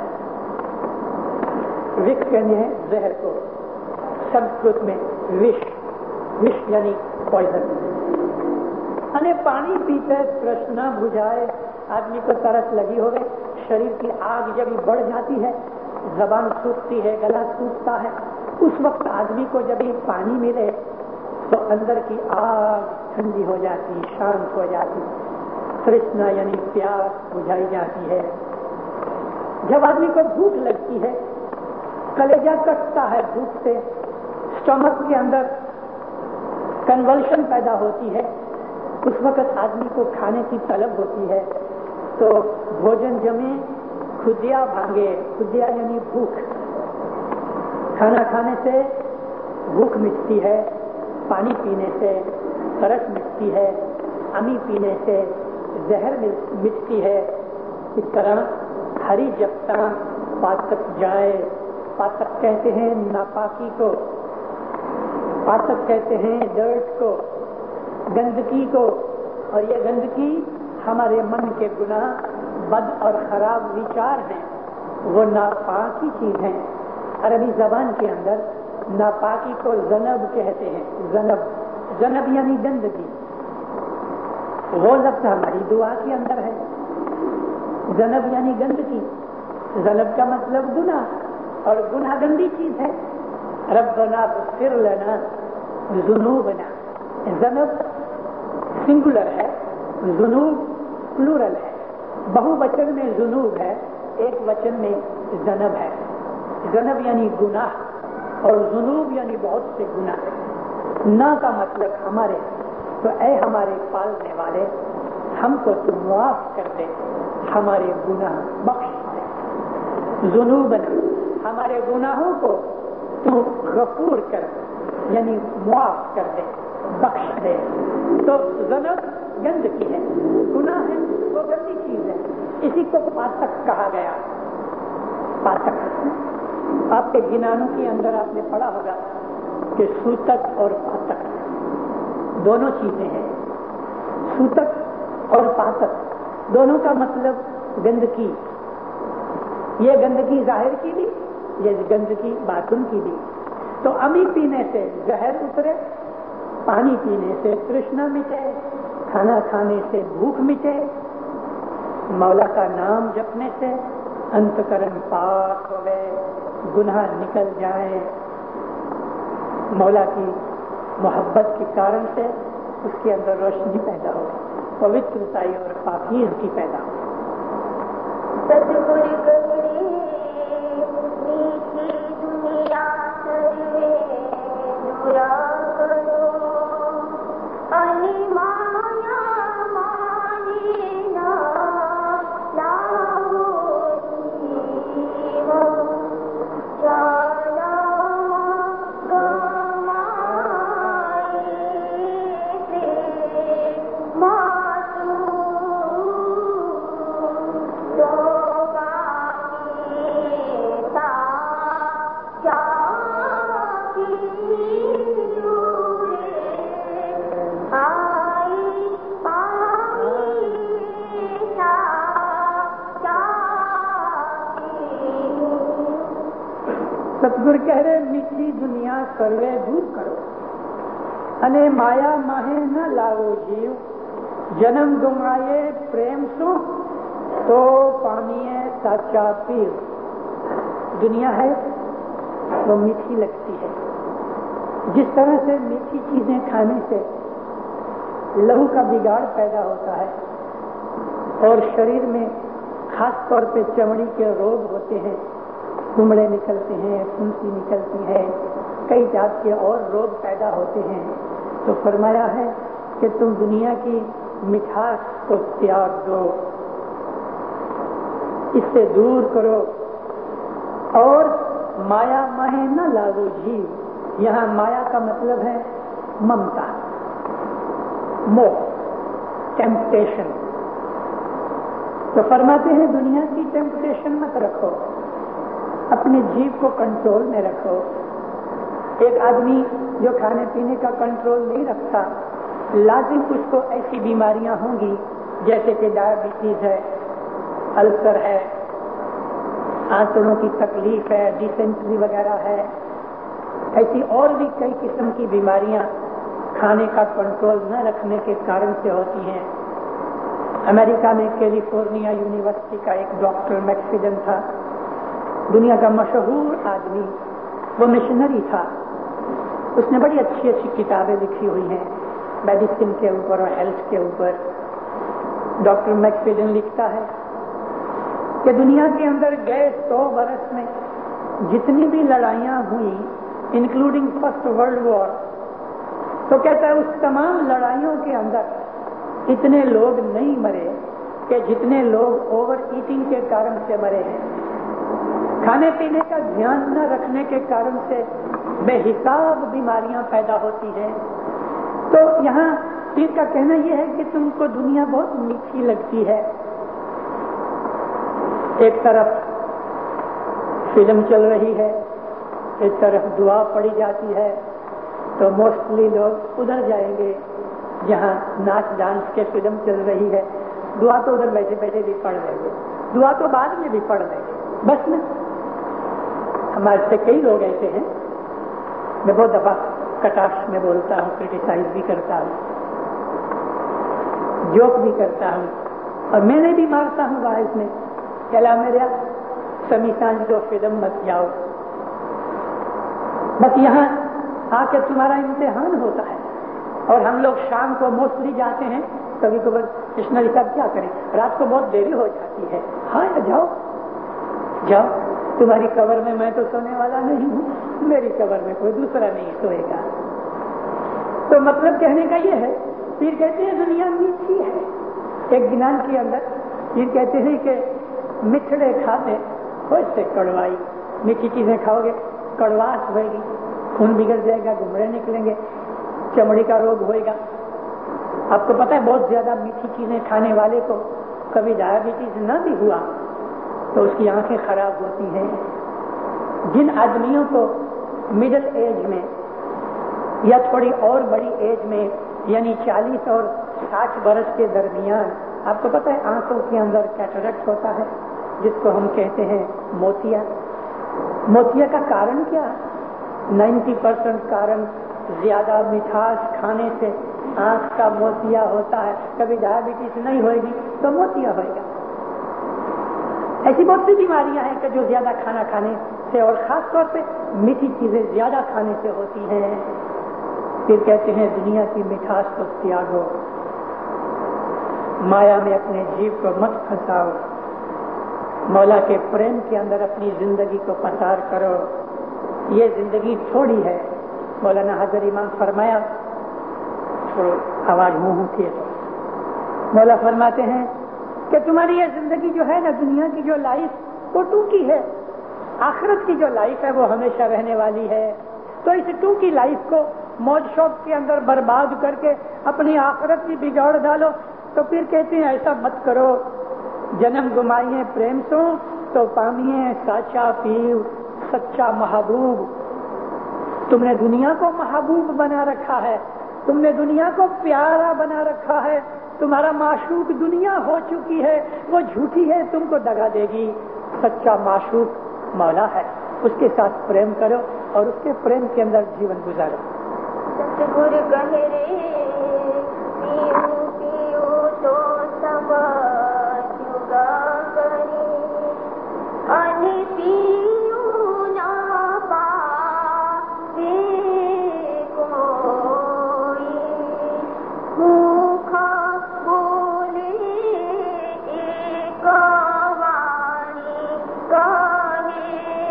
وکس کہتے ہیں زہر کو، سنسکرت میں وش یعنی پوائزن. یعنی پانی پیتے ترشنا بجھائے، آدمی کو ترس لگی ہوئے، شریر کی آگ جب بڑھ جاتی ہے، زبان سوکھتی ہے، گلا سوکھتا ہے، اس وقت آدمی کو جب پانی ملے تو اندر کی آگ ٹھنڈی ہو جاتی، شانت ہو جاتی، ترشنا یعنی پیاس بجھائی جاتی ہے. جب آدمی کو بھوک لگتی ہے، کلیجہ کٹتا ہے بھوک سے، اسٹمک کے اندر کنولشن پیدا ہوتی ہے، اس وقت آدمی کو کھانے کی طلب ہوتی ہے. تو بھوجن جمے کھدیا بھانگے، کھدیا یعنی بھوک. کھانا کھانے سے بھوک مٹتی ہے، پانی پینے سے ترس مٹتی ہے، امی پینے سے زہر مٹتی ہے. اس طرح ہری جپتا پاتک جائے. پاتک کہتے ہیں ناپاکی کو، پاتک کہتے ہیں ڈرٹ کو، گندگی کو. اور یہ گندگی ہمارے من کے گناہ، بد اور خراب وچار ہیں، وہ ناپاک ہی چیز ہیں. عربی زبان کے اندر ناپاکی کو ذنب کہتے ہیں. ذنب یعنی گندگی. وہ لفظ ہماری دعا کے اندر ہے. ذنب یعنی گندگی. ذنب کا مطلب گناہ، اور گناہ گندی چیز ہے. ربنا اغفر لنا ذنوبنا. ذنب سنگولر ہے، ذنوب پلورل ہے. بہو وچن میں ذنوب ہے، ایک وچن میں ذنب ہے. ذنب یعنی گناہ اور ذنوب یعنی بہت سے گناہ. نا کا مطلب ہمارے. تو اے ہمارے پالنے والے، ہم کو تو معاف کر دے، ہمارے گناہ بخش دے. ذنوبنا، ہمارے گناہوں کو تو غفور کر دے، یعنی معاف کر دے، بخش دے. تو ذنب گندگی ہے، گناہ ہے، وہ گندی چیز ہے. اسی کو پاتک کہا گیا. پاتک آپ کے گنانوں کے اندر آپ نے پڑھا ہوگا کہ سوتک اور پاتک دونوں چیزیں ہیں. سوتک اور پاتک دونوں کا مطلب گندگی. یہ گندگی ظاہر کی بھی، یہ گندگی باطن کی بھی. تو امی پینے سے زہر اترے، پانی پینے سے ترشنا مٹے، کھانا کھانے سے بھوک مٹے، مولا کا نام جپنے سے انتکرن پاک ہو گئے، گناہ نکل جائیں. مولا کی محبت کے کارن سے اس کے اندر روشنی پیدا ہو، پوترتائی اور پاکیزگی پیدا ہو. ستگور گگڑی میٹھی دنیا سروے دورا کرو، انی مایا مانی نا لاہو جیو چالا گمائی سے ماتو ستگور کہہ رہے میٹھی دنیا سروے دور کرو، انے مایا ماہے نہ لاؤ جیو، جنم گمائے پریم سو تو پانیے سچا پیو. دنیا ہے وہ میٹھی لگتی ہے. جس طرح سے میٹھی چیزیں کھانے سے لہو کا بگاڑ پیدا ہوتا ہے اور شریر میں خاص طور پہ چمڑی کے روگ ہوتے ہیں، کمڑے نکلتے ہیں، پھنسی نکلتی ہے، کئی جات کے اور روگ پیدا ہوتے ہیں. تو فرمایا ہے کہ تم دنیا کی مٹھاس کو تیاگ دو، اس سے دور کرو. اور مایا ماہے نہ لاگو جیو. یہاں مایا کا مطلب ہے ممتا، موہ، ٹیمپٹیشن. تو فرماتے ہیں دنیا کی ٹیمپٹیشن مت رکھو، اپنے جیب کو کنٹرول میں رکھو. ایک آدمی جو کھانے پینے کا کنٹرول نہیں رکھتا، لازم اس کو ایسی بیماریاں ہوں گی جیسے کہ ڈائبٹیز ہے، السر ہے، آنتڑوں کی تکلیف ہے، ڈیسینٹری وغیرہ ہے. ایسی اور بھی کئی قسم کی بیماریاں کھانے کا کنٹرول نہ رکھنے کے کارن سے ہوتی ہیں. امریکہ میں کیلیفورنیا یونیورسٹی کا ایک ڈاکٹر میکفیڈن تھا، دنیا کا مشہور آدمی. وہ مشنری تھا. اس نے بڑی اچھی اچھی کتابیں لکھی ہوئی ہیں میڈیسن کے اوپر اور ہیلتھ کے اوپر. ڈاکٹر میکفیڈن لکھتا ہے کہ دنیا کے اندر گئے 100 برس میں جتنی بھی لڑائیاں ہوئیں انکلوڈنگ فرسٹ ورلڈ وار، تو کہتا ہے اس تمام لڑائیوں کے اندر اتنے لوگ نہیں مرے کہ جتنے لوگ اوور ایٹنگ کے کارن سے مرے ہیں. کھانے پینے کا دھیان نہ رکھنے کے کارن سے بے حساب بیماریاں پیدا ہوتی ہیں. تو یہاں ان کا کہنا یہ ہے کہ تم کو دنیا بہت میٹھی لگتی ہے. ایک طرف فلم چل رہی ہے، ایک طرف دعا پڑھی جاتی ہے، تو موسٹلی لوگ ادھر جائیں گے جہاں ناچ ڈانس کے فلم چل رہی ہے. دعا تو ادھر بیٹھے بیٹھے بھی پڑھ لیں گے، دعا تو بعد میں بھی پڑھ لیں گے. بس نا ہمارے سے کئی لوگ ایسے ہیں، میں بہت دفعہ کٹاش میں بولتا ہوں، کرٹیسائز بھی کرتا ہوں، جوک بھی کرتا ہوں، اور میں نے بھی مارتا ہوں باعث میں چلا میرا سمی سانج دو فلم مت جاؤ، بس یہاں آ کے تمہارا امتحان ہوتا ہے. اور ہم لوگ شام کو موسٹلی جاتے ہیں، کبھی کبھی کشنری صاحب کیا کریں، رات کو بہت دیری ہو جاتی ہے، ہاں جاؤ جاؤ، تمہاری قبر میں تو سونے والا نہیں ہوں، میری قبر میں کوئی دوسرا نہیں سوئے گا. تو مطلب کہنے کا یہ ہے، پھر کہتے ہیں دنیا میٹھی ہے. ایک گنان کے اندر پھر کہتے ہیں کہ مٹھڑے کھاتے خوش سے کڑوائی، میٹھی چیزیں کھاؤ گے کڑواہٹ ہوئے گی، خون بگڑ جائے گا، گمڑے نکلیں گے، چمڑی کا روگ ہوئے گا. آپ کو پتا ہے بہت زیادہ میٹھی چیزیں کھانے والے کو کبھی ڈائبٹیز نہ بھی ہوا تو اس کی آنکھیں خراب ہوتی ہیں. جن آدمیوں کو مڈل ایج میں یا تھوڑی اور بڑی ایج میں یعنی 40 اور 60 برس کے درمیان آپ کو پتا ہے آنکھوں کے اندر کیٹریکٹ ہوتا ہے جس کو ہم کہتے ہیں موتیا. موتیا کا کارن کیا ہے؟ 90% کارن زیادہ مٹھاس کھانے سے آنکھ کا موتیا ہوتا ہے. کبھی ڈائبٹیز نہیں ہوئے گی تو موتیا ہوئے گا. ایسی بہت سی بیماریاں ہیں کہ جو زیادہ کھانا کھانے سے اور خاص طور پہ میٹھی چیزیں زیادہ کھانے سے ہوتی ہیں. پھر کہتے ہیں دنیا کی مٹھاس کو تیاگو، مایا میں اپنے جیو کو مت پھنساؤ، مولا کے پریم کے اندر اپنی زندگی کو پسار کرو. یہ زندگی تھوڑی ہے. مولانا حضرت امام فرمایا، آواز منہ اٹھی ہے تو مولا فرماتے ہیں کہ تمہاری یہ زندگی جو ہے نا، دنیا کی جو لائف وہ ٹوکی ہے، آخرت کی جو لائف ہے وہ ہمیشہ رہنے والی ہے. تو اس ٹوکی لائف کو موج شوق کے اندر برباد کر کے اپنی آخرت بھی بگاڑ ڈالو. تو پھر کہتے ہیں ایسا مت کرو، جنم گمائیے پریم سو تو پامیے سچا پیو سچا محبوب. تم نے دنیا کو محبوب بنا رکھا ہے، تم نے دنیا کو پیارا بنا رکھا ہے. تمہارا معشوق دنیا ہو چکی ہے، وہ جھوٹی ہے، تم کو دگا دے گی. سچا معشوق مولا ہے، اس کے ساتھ پریم کرو اور اس کے پریم کے اندر جیون گزارو. ستگور کہہ رے پیو پیو تو سب چگا کرے، ان پیو نہ پاوے کوئی، بھوکھا بولے ایک وانی کہے،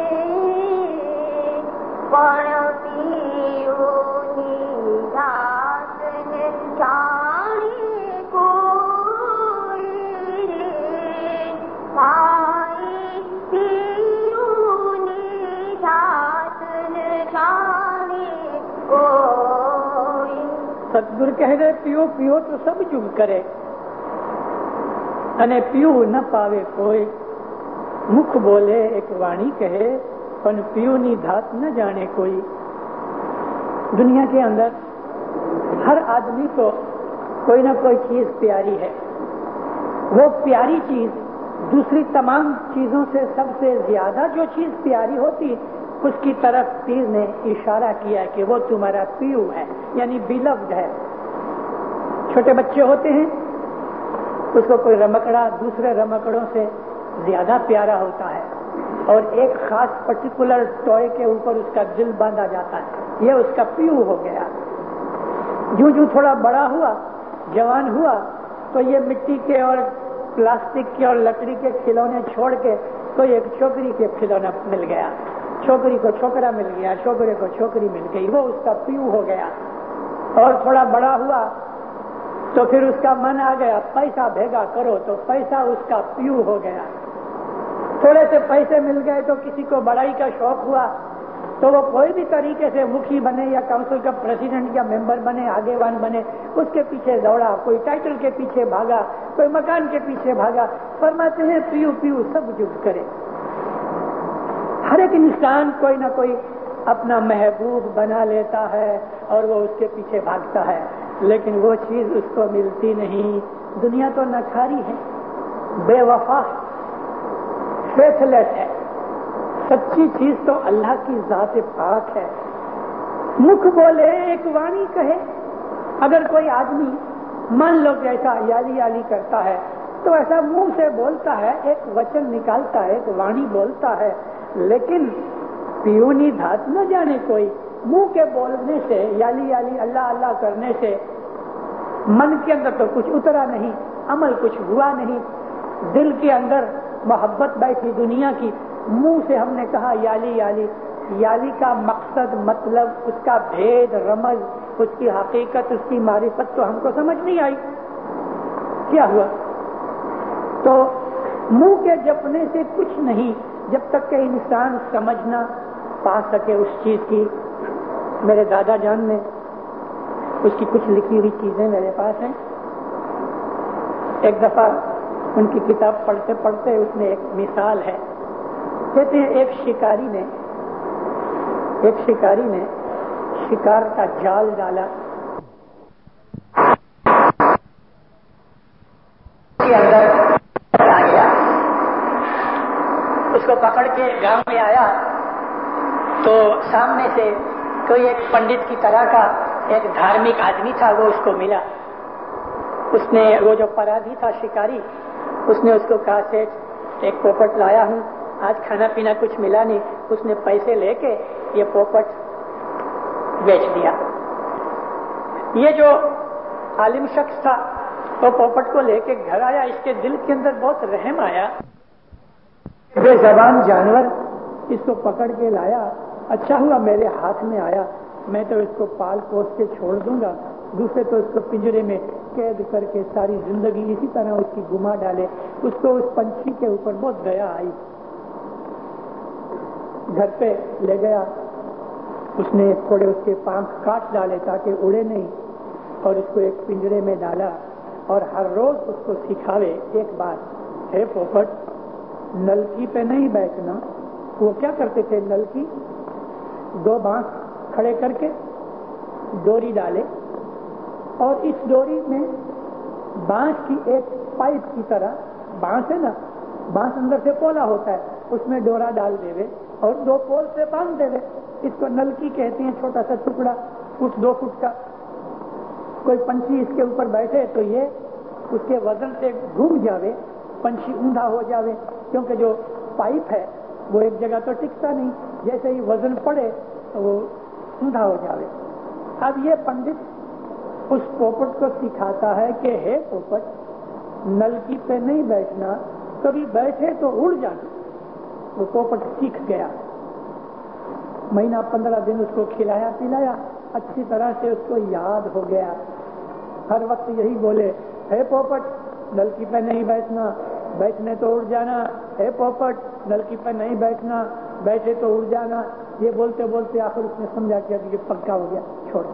پڑ پیو ستگر کہہ رہے پیو پیو تو سب چپ کرے، અને પીવું ન પાવે કોઈ. મુખ બોલે એક વાણી કહે પણ પીવુંની ધાત ન જાણે કોઈ. دنیا کے اندر ہر آدمی کو کوئی نہ کوئی چیز پیاری ہے. وہ پیاری چیز دوسری تمام چیزوں سے سب سے زیادہ جو چیز پیاری ہوتی اس کی طرف پیر نے اشارہ کیا کہ وہ تمہارا پیو ہے، یعنی بیلوڈ ہے. چھوٹے بچے ہوتے ہیں، اس کو کوئی رمکڑا دوسرے رمکڑوں سے زیادہ پیارا ہوتا ہے اور ایک خاص پرٹیکولر ٹوائے کے اوپر اس کا دل باندھا جاتا ہے، یہ اس کا پیو ہو گیا. جو جو تھوڑا بڑا ہوا، جوان ہوا، تو یہ مٹی کے اور پلاسٹک کے اور لکڑی کے کھلونے چھوڑ کے کوئی ایک چھوکری کے کھلونا مل گیا، چھوکری کو چھوکرا مل گیا، چھوکرے کو چھوکری مل گئی، وہ اس کا پیو ہو گیا. اور تھوڑا بڑا ہوا تو پھر اس کا من آ گیا پیسہ بھیگا کرو، تو پیسہ اس کا پیو ہو گیا. تھوڑے سے پیسے مل گئے تو کسی کو بڑائی کا شوق ہوا تو وہ کوئی بھی طریقے سے مکھی بنے یا کونسل کا پریزیڈنٹ یا ممبر بنے، آگے وان بنے، اس کے پیچھے دوڑا. کوئی ٹائٹل کے پیچھے بھاگا، کوئی مکان کے پیچھے بھاگا. فرماتے ہیں پیو پیو سب جھک کرے. ہر ایک انسان کوئی نہ کوئی اپنا محبوب بنا لیتا ہے اور وہ اس کے پیچھے بھاگتا ہے، لیکن وہ چیز اس کو ملتی نہیں. دنیا تو نکھاری ہے، بے وفا، فیتھ لیس ہے، सच्ची चीज तो अल्लाह की ज़ात पाक है। मुख बोले एक वाणी कहे। अगर कोई आदमी मान लो कि ऐसा याली याली करता है तो ऐसा मुंह से बोलता है, एक वचन निकालता है, एक वाणी बोलता है, लेकिन पियूनी धात न जाने कोई मुंह के बोलने से, याली याली अल्लाह अल्लाह करने से मन के अंदर तो कुछ उतरा नहीं, अमल कुछ हुआ नहीं, दिल के अंदर मोहब्बत बैठी दुनिया की, मुंह से हमने कहा याली याली, याली का मकसद, मतलब, उसका भेद, रमज, उसकी हकीकत, उसकी मारिफत तो हमको समझ नहीं आई। क्या हुआ? तो मुंह के जपने से कुछ नहीं, जब तक कि इंसान समझ ना पा सके उस चीज की। मेरे दादा जान ने उसकी कुछ लिखी हुई चीजें मेरे पास हैं। एक दफा उनकी किताब पढ़ते पढ़ते उसमें एक मिसाल है। कहते हैं एक शिकारी ने शिकार का जाल डाला, के अंदर आ गया, उसको पकड़ के गांव में आया तो सामने से कोई एक पंडित की तरह का एक धार्मिक आदमी था, वो उसको मिला। उसने, वो जो अपराधी था शिकारी, उसने उसको कहा, सेठ एक पोपट लाया हूं, आज खाना पीना कुछ मिला नहीं। उसने पैसे लेके ये पोपट बेच दिया। ये जो आलिम शख्स था वो पोपट को लेके घर आया, इसके दिल के अंदर बहुत रहम आया। बेज़बान जानवर इसको पकड़ के लाया, अच्छा हुआ मेरे हाथ में आया, मैं तो इसको पाल पोस के छोड़ दूंगा, दूसरे तो इसको पिंजरे में कैद करके सारी जिंदगी इसी तरह उसकी गुमा डाले। उसको उस पंछी के ऊपर बहुत दया आई, घर पे ले गया, उसने थोड़े उसके पंख काट डाले ताकि उड़े नहीं, और उसको एक पिंजरे में डाला और हर रोज उसको सिखावे एक बात, हे पोपट नलकी पे नहीं बैठना। वो क्या करते थे, नलकी दो बांस खड़े करके डोरी डाले और इस डोरी में बांस की एक पाइप की तरह, बांस है ना, बांस अंदर से पोला होता है, उसमें डोरा डाल देवे और दो पोल से बांध देवे। इसको नलकी कहते हैं। छोटा सा टुकड़ा, फुट 2 फुट का। कोई पंछी इसके ऊपर बैठे तो ये उसके वजन से घूम जावे, पंछी ऊंधा हो जावे, क्योंकि जो पाइप है वो एक जगह तो टिकता नहीं, जैसे ही वजन पड़े तो वो ऊंधा हो जावे। अब ये पंडित उस पोपट को सिखाता है कि हे पोपट, नलकी पे नहीं बैठना, कभी बैठे तो उड़ जाना। वो पोपट सीख गया। महीना 15 दिन उसको खिलाया पिलाया, अच्छी तरह से उसको याद हो गया। हर वक्त यही बोले, हे पोपट नलकी पे नहीं बैठना, बैठने तो उड़ जाना, हे पोपट नलकी पे नहीं बैठना, बैठे तो उड़ जाना। ये बोलते बोलते आखिर उसने समझा कि अब ये पक्का हो गया,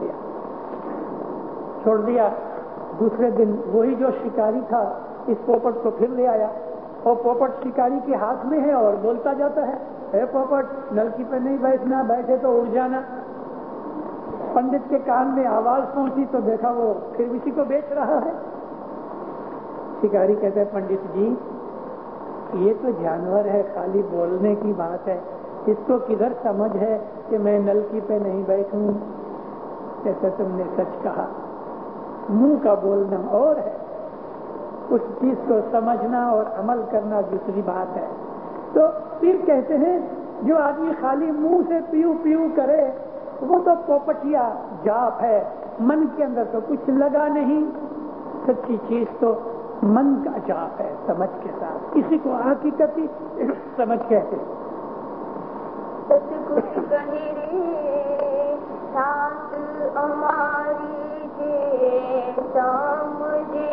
छोड़ दिया। दूसरे दिन वही जो शिकारी था इस पोपट को फिर ले आया, और पोपट शिकारी के हाथ में है और बोलता जाता है, हे पोपट नलकी पे नहीं बैठना, बैठे तो उड़ जाना। पंडित के कान में आवाज पहुंची तो देखा वो फिर इसी को बेच रहा है। शिकारी कहते हैं, पंडित जी ये तो जानवर है, खाली बोलने की बात है, इसको किधर समझ है कि मैं नलकी पे नहीं बैठूं। कहते तुमने सच कहा, मुंह का बोलना और है, उस चीज को समझना और अमल करना दूसरी बात है। तो फिर कहते हैं, जो आदमी खाली मुंह से पीऊ पीऊ करे वो तो पोपटिया जाप है, मन के अंदर तो कुछ लगा नहीं। सच्ची चीज तो मन का जाप है, समझ के साथ। इसी को हकीकती समझ कहते हैं। सतगुरु कहे रे साथ हमारी जे समझे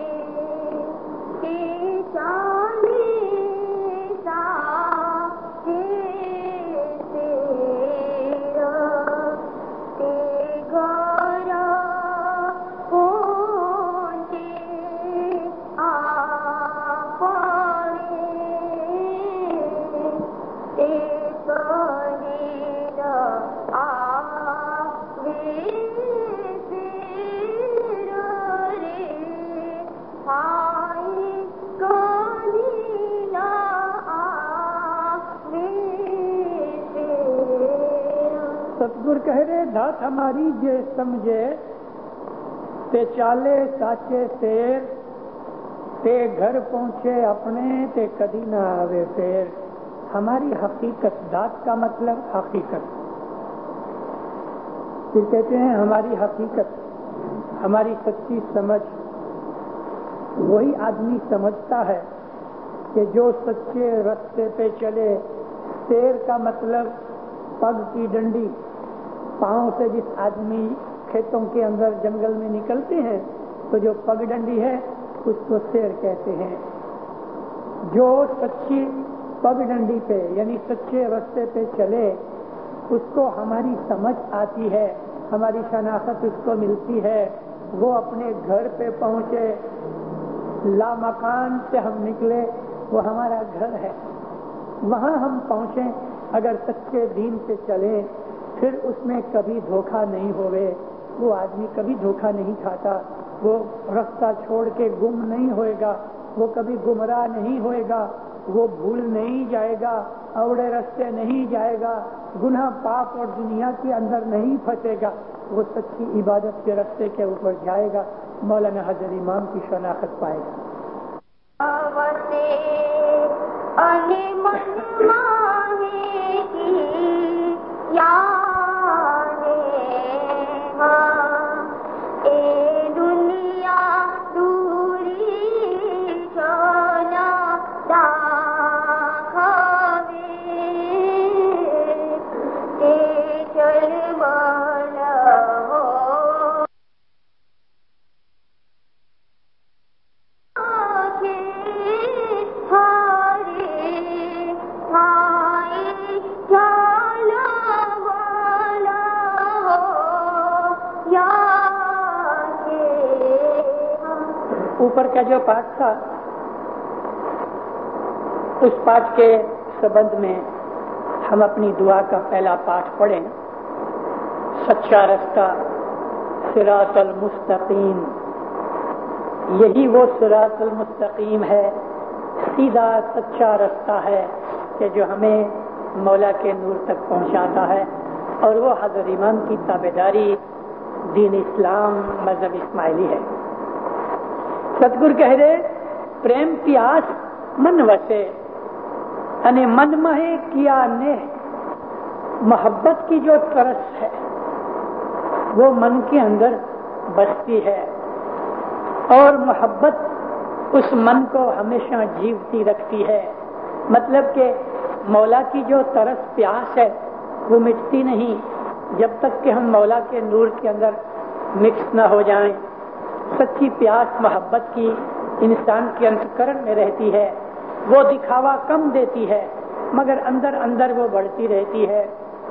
कि चांदी साचे तेरा ते घरा पहुंचे आपने ते करीना आवे तेरा रे सतगुर कह रहे धात हमारी जे समझे ते चाले साचे शेर ते घर पहुंचे अपने ते कदी ना आवे फेर। हमारी हकीकत, दात का मतलब हकीकत। फिर कहते हैं हमारी हकीकत, हमारी सच्ची समझ वही आदमी समझता है कि जो सच्चे रास्ते पे चले। शेर का मतलब पग की डंडी, पांव से जिस आदमी खेतों के अंदर जंगल में निकलते हैं तो जो पग डंडी है उसको शेर कहते हैं। जो सच्ची पग डंडी पे यानी सच्चे रास्ते पे चले उसको हमारी समझ आती है, हमारी शनाख्त उसको मिलती है। वो अपने घर पे पहुंचे, लामकान से हम निकले, वो हमारा घर है, वहां हम पहुंचे। अगर सच्चे दीन पे चले फिर उसमें कभी धोखा नहीं होवे। वो आदमी कभी धोखा नहीं खाता, वो रास्ता छोड़ के गुम नहीं होएगा, वो कभी गुमराह नहीं होएगा, वो भूल नहीं जाएगा, अवड़े रास्ते नहीं जाएगा, गुनाह पाप और दुनिया के अंदर नहीं फंसेगा। वो सच्ची इबादत के रास्ते के ऊपर जाएगा, मौलाना हजरत इमाम की शनाख्त पाएगा। ऊपर का जो पाठ था उस पाठ के संबंध में हम अपनी दुआ का पहला पाठ पढ़ें। सच्चा रास्ता सिरातल मुस्तकीम, यही वो सिरातल मुस्तकीम है, सीधा सच्चा रास्ता है कि जो हमें मौला के नूर तक पहुंचाता है। और वो हजरत इमाम की ताबेदारी दीन इस्लाम मजहब इस्माइली है। सतगुरु कह रहे प्रेम प्यास मन वसे अने मन महे किया ने। मोहब्बत की जो तरस है वो मन के अंदर बसती है और मोहब्बत उस मन को हमेशा जीवती रखती है। मतलब कि मौला की जो तरस प्यास है वो मिटती नहीं जब तक कि हम मौला के नूर के अंदर मिक्स न हो जाएं। सच्ची प्यास मोहब्बत की इंसान के अंतकरण में रहती है, वो दिखावा कम देती है मगर अंदर अंदर वो बढ़ती रहती है।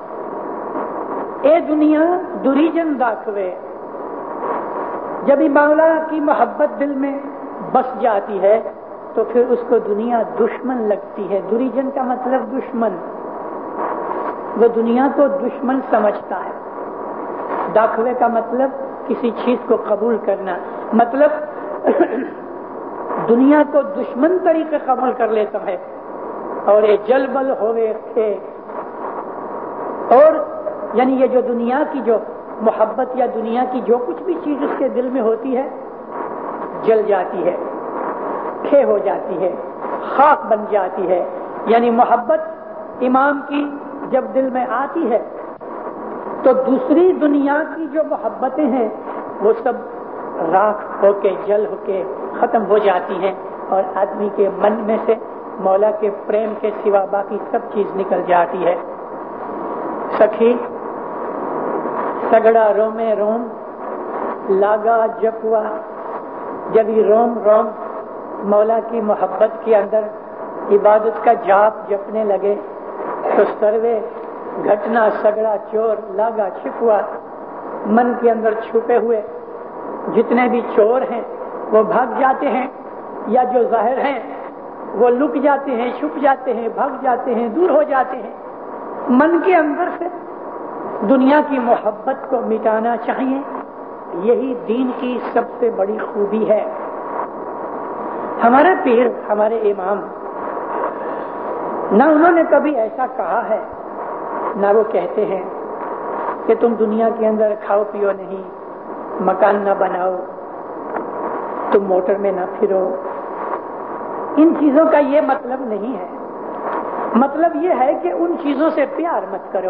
ए दुनिया दुरीजन दाखवे, जब मौला की मोहब्बत दिल में बस जाती है तो फिर उसको दुनिया दुश्मन लगती है। दुरीजन का मतलब दुश्मन, वो दुनिया को दुश्मन समझता है। दाखवे का मतलब किसी चीज को कबूल करना, मतलब दुनिया को दुश्मन तरीके कबूल कर लेता है और ये जलबल होवे थे। और यानी ये जो दुनिया की जो मोहब्बत या दुनिया की जो कुछ भी चीज उसके दिल में होती है जल जाती है, खे हो जाती है, खाक बन जाती है। यानी मोहब्बत इमाम की जब दिल में आती है तो दूसरी दुनिया की जो मोहब्बतें हैं वो सब राख होके जल होके खत्म हो जाती हैं और आदमी के मन में से मौला के प्रेम के सिवा बाकी सब चीज निकल जाती है। सखी सगड़ा रोमे रोम लागा जपवा, जब ये रोम रोम मौला की मोहब्बत के अंदर इबादत का जाप जपने लगे तो सर्वे घटना सगड़ा चोर लागा छिपवा, मन के अंदर छुपे हुए जितने भी चोर हैं वो भाग जाते हैं या जो जाहिर हैं वो लुक जाते हैं, छुप जाते हैं, भाग जाते हैं, दूर हो जाते हैं। मन के अंदर से दुनिया की मोहब्बत को मिटाना चाहिए, यही दीन की सबसे बड़ी खूबी है। हमारे पीर, हमारे इमाम, ना उन्होंने कभी ऐसा कहा है ना वो कहते हैं, کہ تم دنیا کے اندر کھاؤ پیو نہیں, مکان نہ بناؤ, تم موٹر میں نہ پھرو. ان چیزوں کا یہ مطلب نہیں ہے. مطلب یہ ہے کہ ان چیزوں سے پیار مت کرو.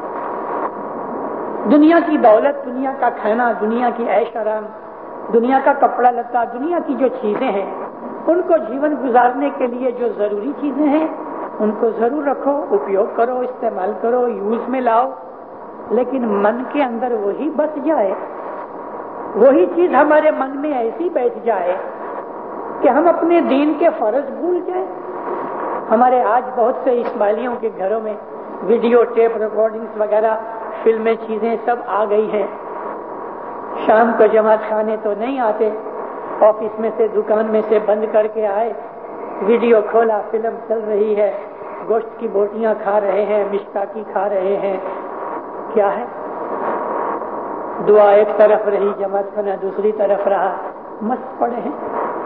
دنیا کی دولت, دنیا کا کھانا, دنیا کی عیش آرام, دنیا کا کپڑا لتا, دنیا کی جو چیزیں ہیں ان کو جیون گزارنے کے لیے جو ضروری چیزیں ہیں ان کو ضرور رکھو, اپیوگ کرو, استعمال کرو, یوز میں لاؤ, لیکن من کے اندر وہی بس جائے, وہی چیز ہمارے من میں ایسی بیٹھ جائے کہ ہم اپنے دین کے فرض بھول جائیں. ہمارے آج بہت سے اسماعیلیوں کے گھروں میں ویڈیو ٹیپ ریکارڈنگز وغیرہ, فلمیں, چیزیں سب آ گئی ہیں. شام کو جماعت خانے تو نہیں آتے, آفس میں سے, دکان میں سے بند کر کے آئے, ویڈیو کھولا, فلم چل رہی ہے, گوشت کی بوٹیاں کھا رہے ہیں, مشتاقی کھا رہے ہیں. کیا ہے؟ دعا ایک طرف رہی, جماعت خانہ دوسری طرف رہا, مست پڑے ہیں.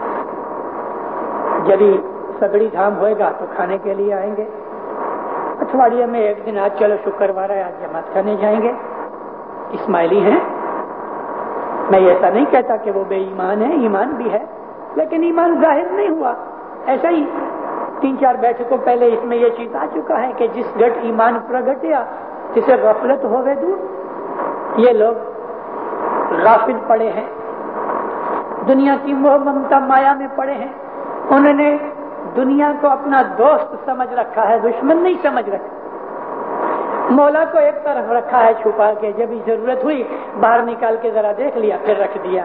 جبھی سگڑی دھام ہوئے گا تو کھانے کے لیے آئیں گے. اٹھواڑیے میں ایک دن, آج چلو شکروار ہے, آج جماعت کھانے جائیں گے. اسماعیلی ہیں. میں ایسا نہیں کہتا کہ وہ بے ایمان ہے, ایمان بھی ہے, لیکن ایمان ظاہر نہیں ہوا. ایسا ہی 3-4 بیٹھکوں پہلے اس میں یہ چیز آ چکا ہے کہ جس گھٹ ایمان پرگٹیا جسے غفلت ہوئے دور. یہ لوگ غافل پڑے ہیں, دنیا کی موہ ممتا مایا میں پڑے ہیں. انہوں نے دنیا کو اپنا دوست سمجھ رکھا ہے, دشمن نہیں سمجھ رکھا. مولا کو ایک طرف رکھا ہے چھپا کے, جب ضرورت ہوئی باہر نکال کے ذرا دیکھ لیا, پھر رکھ دیا.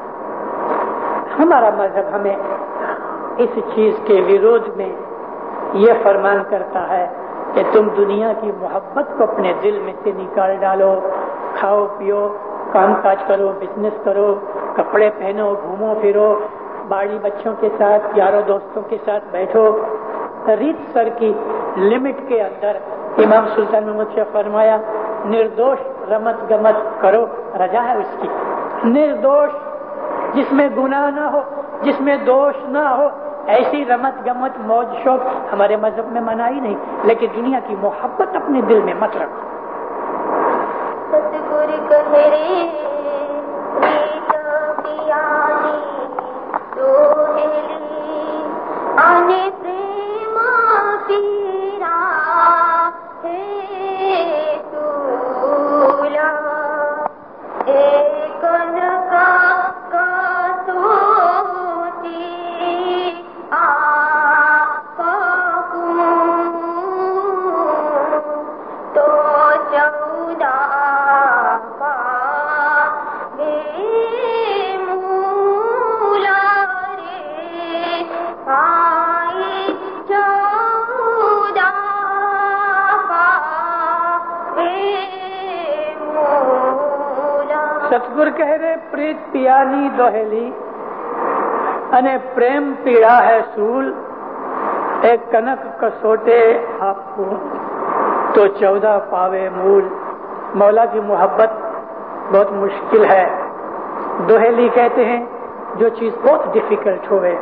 ہمارا مذہب ہمیں اس چیز کے وروج میں یہ فرمان کرتا ہے کہ تم دنیا کی محبت کو اپنے دل میں سے نکال ڈالو. کھاؤ پیو, کام کاج کرو, بزنس کرو, کپڑے پہنو, گھومو پھرو, باڑی بچوں کے ساتھ, یاروں دوستوں کے ساتھ بیٹھو. ریت سر کی لمٹ کے اندر امام سلطان محمد شاہ فرمایا, نردوش رمت گمت کرو, رجا ہے اس کی. نردوش, جس میں گناہ نہ ہو, جس میں دوش نہ ہو, ایسی رمت گمت موج شوق ہمارے مذہب میں منع ہی نہیں. لیکن دنیا کی محبت اپنے دل میں مت رکھو. ستگور کہرے ریتا پیانی دوہلی آنے پریما پیرا ہے تولا ایک نکا کاسوتی آقا تو چودہ સતગુર કહે રે પ્રીત પિયાની દોહેલી અને પ્રેમ પીડા હે સૂલ એક કનક કસોટે આપકો تو 14 पावे मूल. मौला की मोहब्बत बहुत मुश्किल है. दोहेली कहते हैं जो चीज बहुत डिफिकल्ट होवे.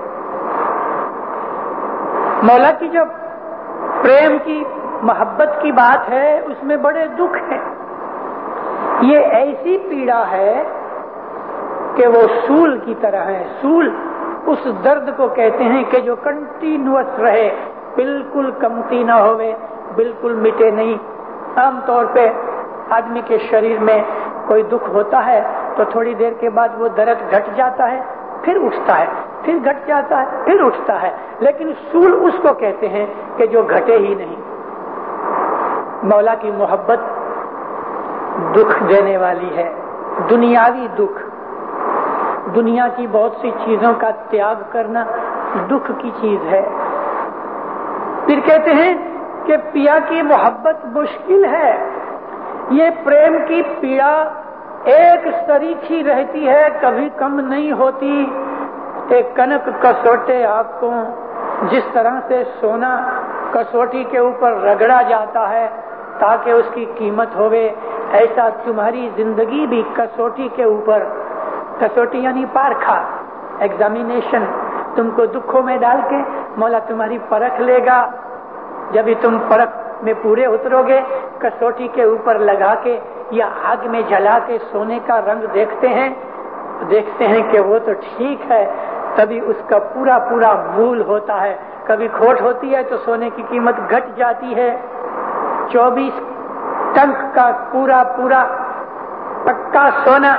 मौला की जो प्रेम की मोहब्बत की बात है उसमें बड़े दुख है. ये ऐसी पीड़ा है कि वो सूल की तरह है. सूल उस दर्द को कहते हैं कि जो कंटिन्यूअस रहे, बिल्कुल कमती ना होवे, बिल्कुल मिटे नहीं. आम तौर पे आदमी के शरीर में कोई दुख होता है तो थोड़ी देर के बाद वो दर्द घट जाता है, फिर उठता है, फिर घट जाता है, फिर उठता है. लेकिन सूल उसको कहते हैं कि जो घटे ही नहीं. मौला की मोहब्बत दुख देने वाली है. दुनियावी दुख, दुनिया की बहुत सी चीजों का त्याग करना दुख की चीज है. फिर कहते हैं कि पिया की मोहब्बत मुश्किल है. ये प्रेम की पीड़ा एक सरीखी रहती है, कभी कम नहीं होती. एक कनक कसोटे आपको, जिस तरह से सोना कसौटी के ऊपर रगड़ा जाता है ताकि उसकी कीमत होवे, ऐसा तुम्हारी जिंदगी भी कसौटी के ऊपर, कसौटी यानी पारखा, एग्जामिनेशन, तुमको दुखों में डाल के मौला तुम्हारी परख लेगा. जब भी तुम परख में पूरे उतरोगे, कसौटी के ऊपर लगा के یا आग में जला के सोने का रंग देखते हैं कि वो तो ठीक है, तभी उसका पूरा पूरा मूल होता है। कभी खोट होती है तो सोने की कीमत घट जाती है। 24 टन का पूरा पूरा पक्का सोना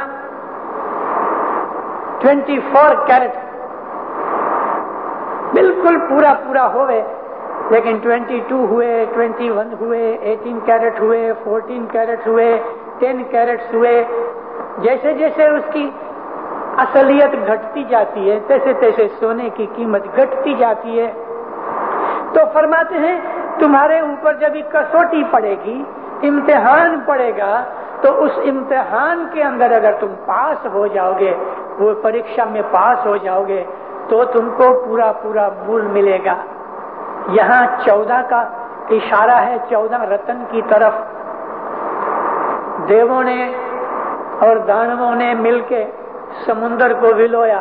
24 कैरेट बिल्कुल पूरा पूरा होवे, लेकिन 22 हुए, 21 हुए, 18 कैरेट हुए, 14 कैरेट हुए, 10 कैरेट्स हुए, जैसे जैसे उसकी असलियत घटती जाती है तैसे तैसे सोने की कीमत घटती जाती है। तो फरमाते हैं तुम्हारे ऊपर जब कसौटी पड़ेगी, इम्तिहान पड़ेगा, तो उस इम्तिहान के अंदर अगर तुम पास हो जाओगे, वो परीक्षा में पास हो जाओगे, तो तुमको पूरा पूरा मूल मिलेगा। यहाँ 14 का इशारा है 14 रत्न की तरफ। देवों ने और दानवों ने मिलके समुद्र को विलोया,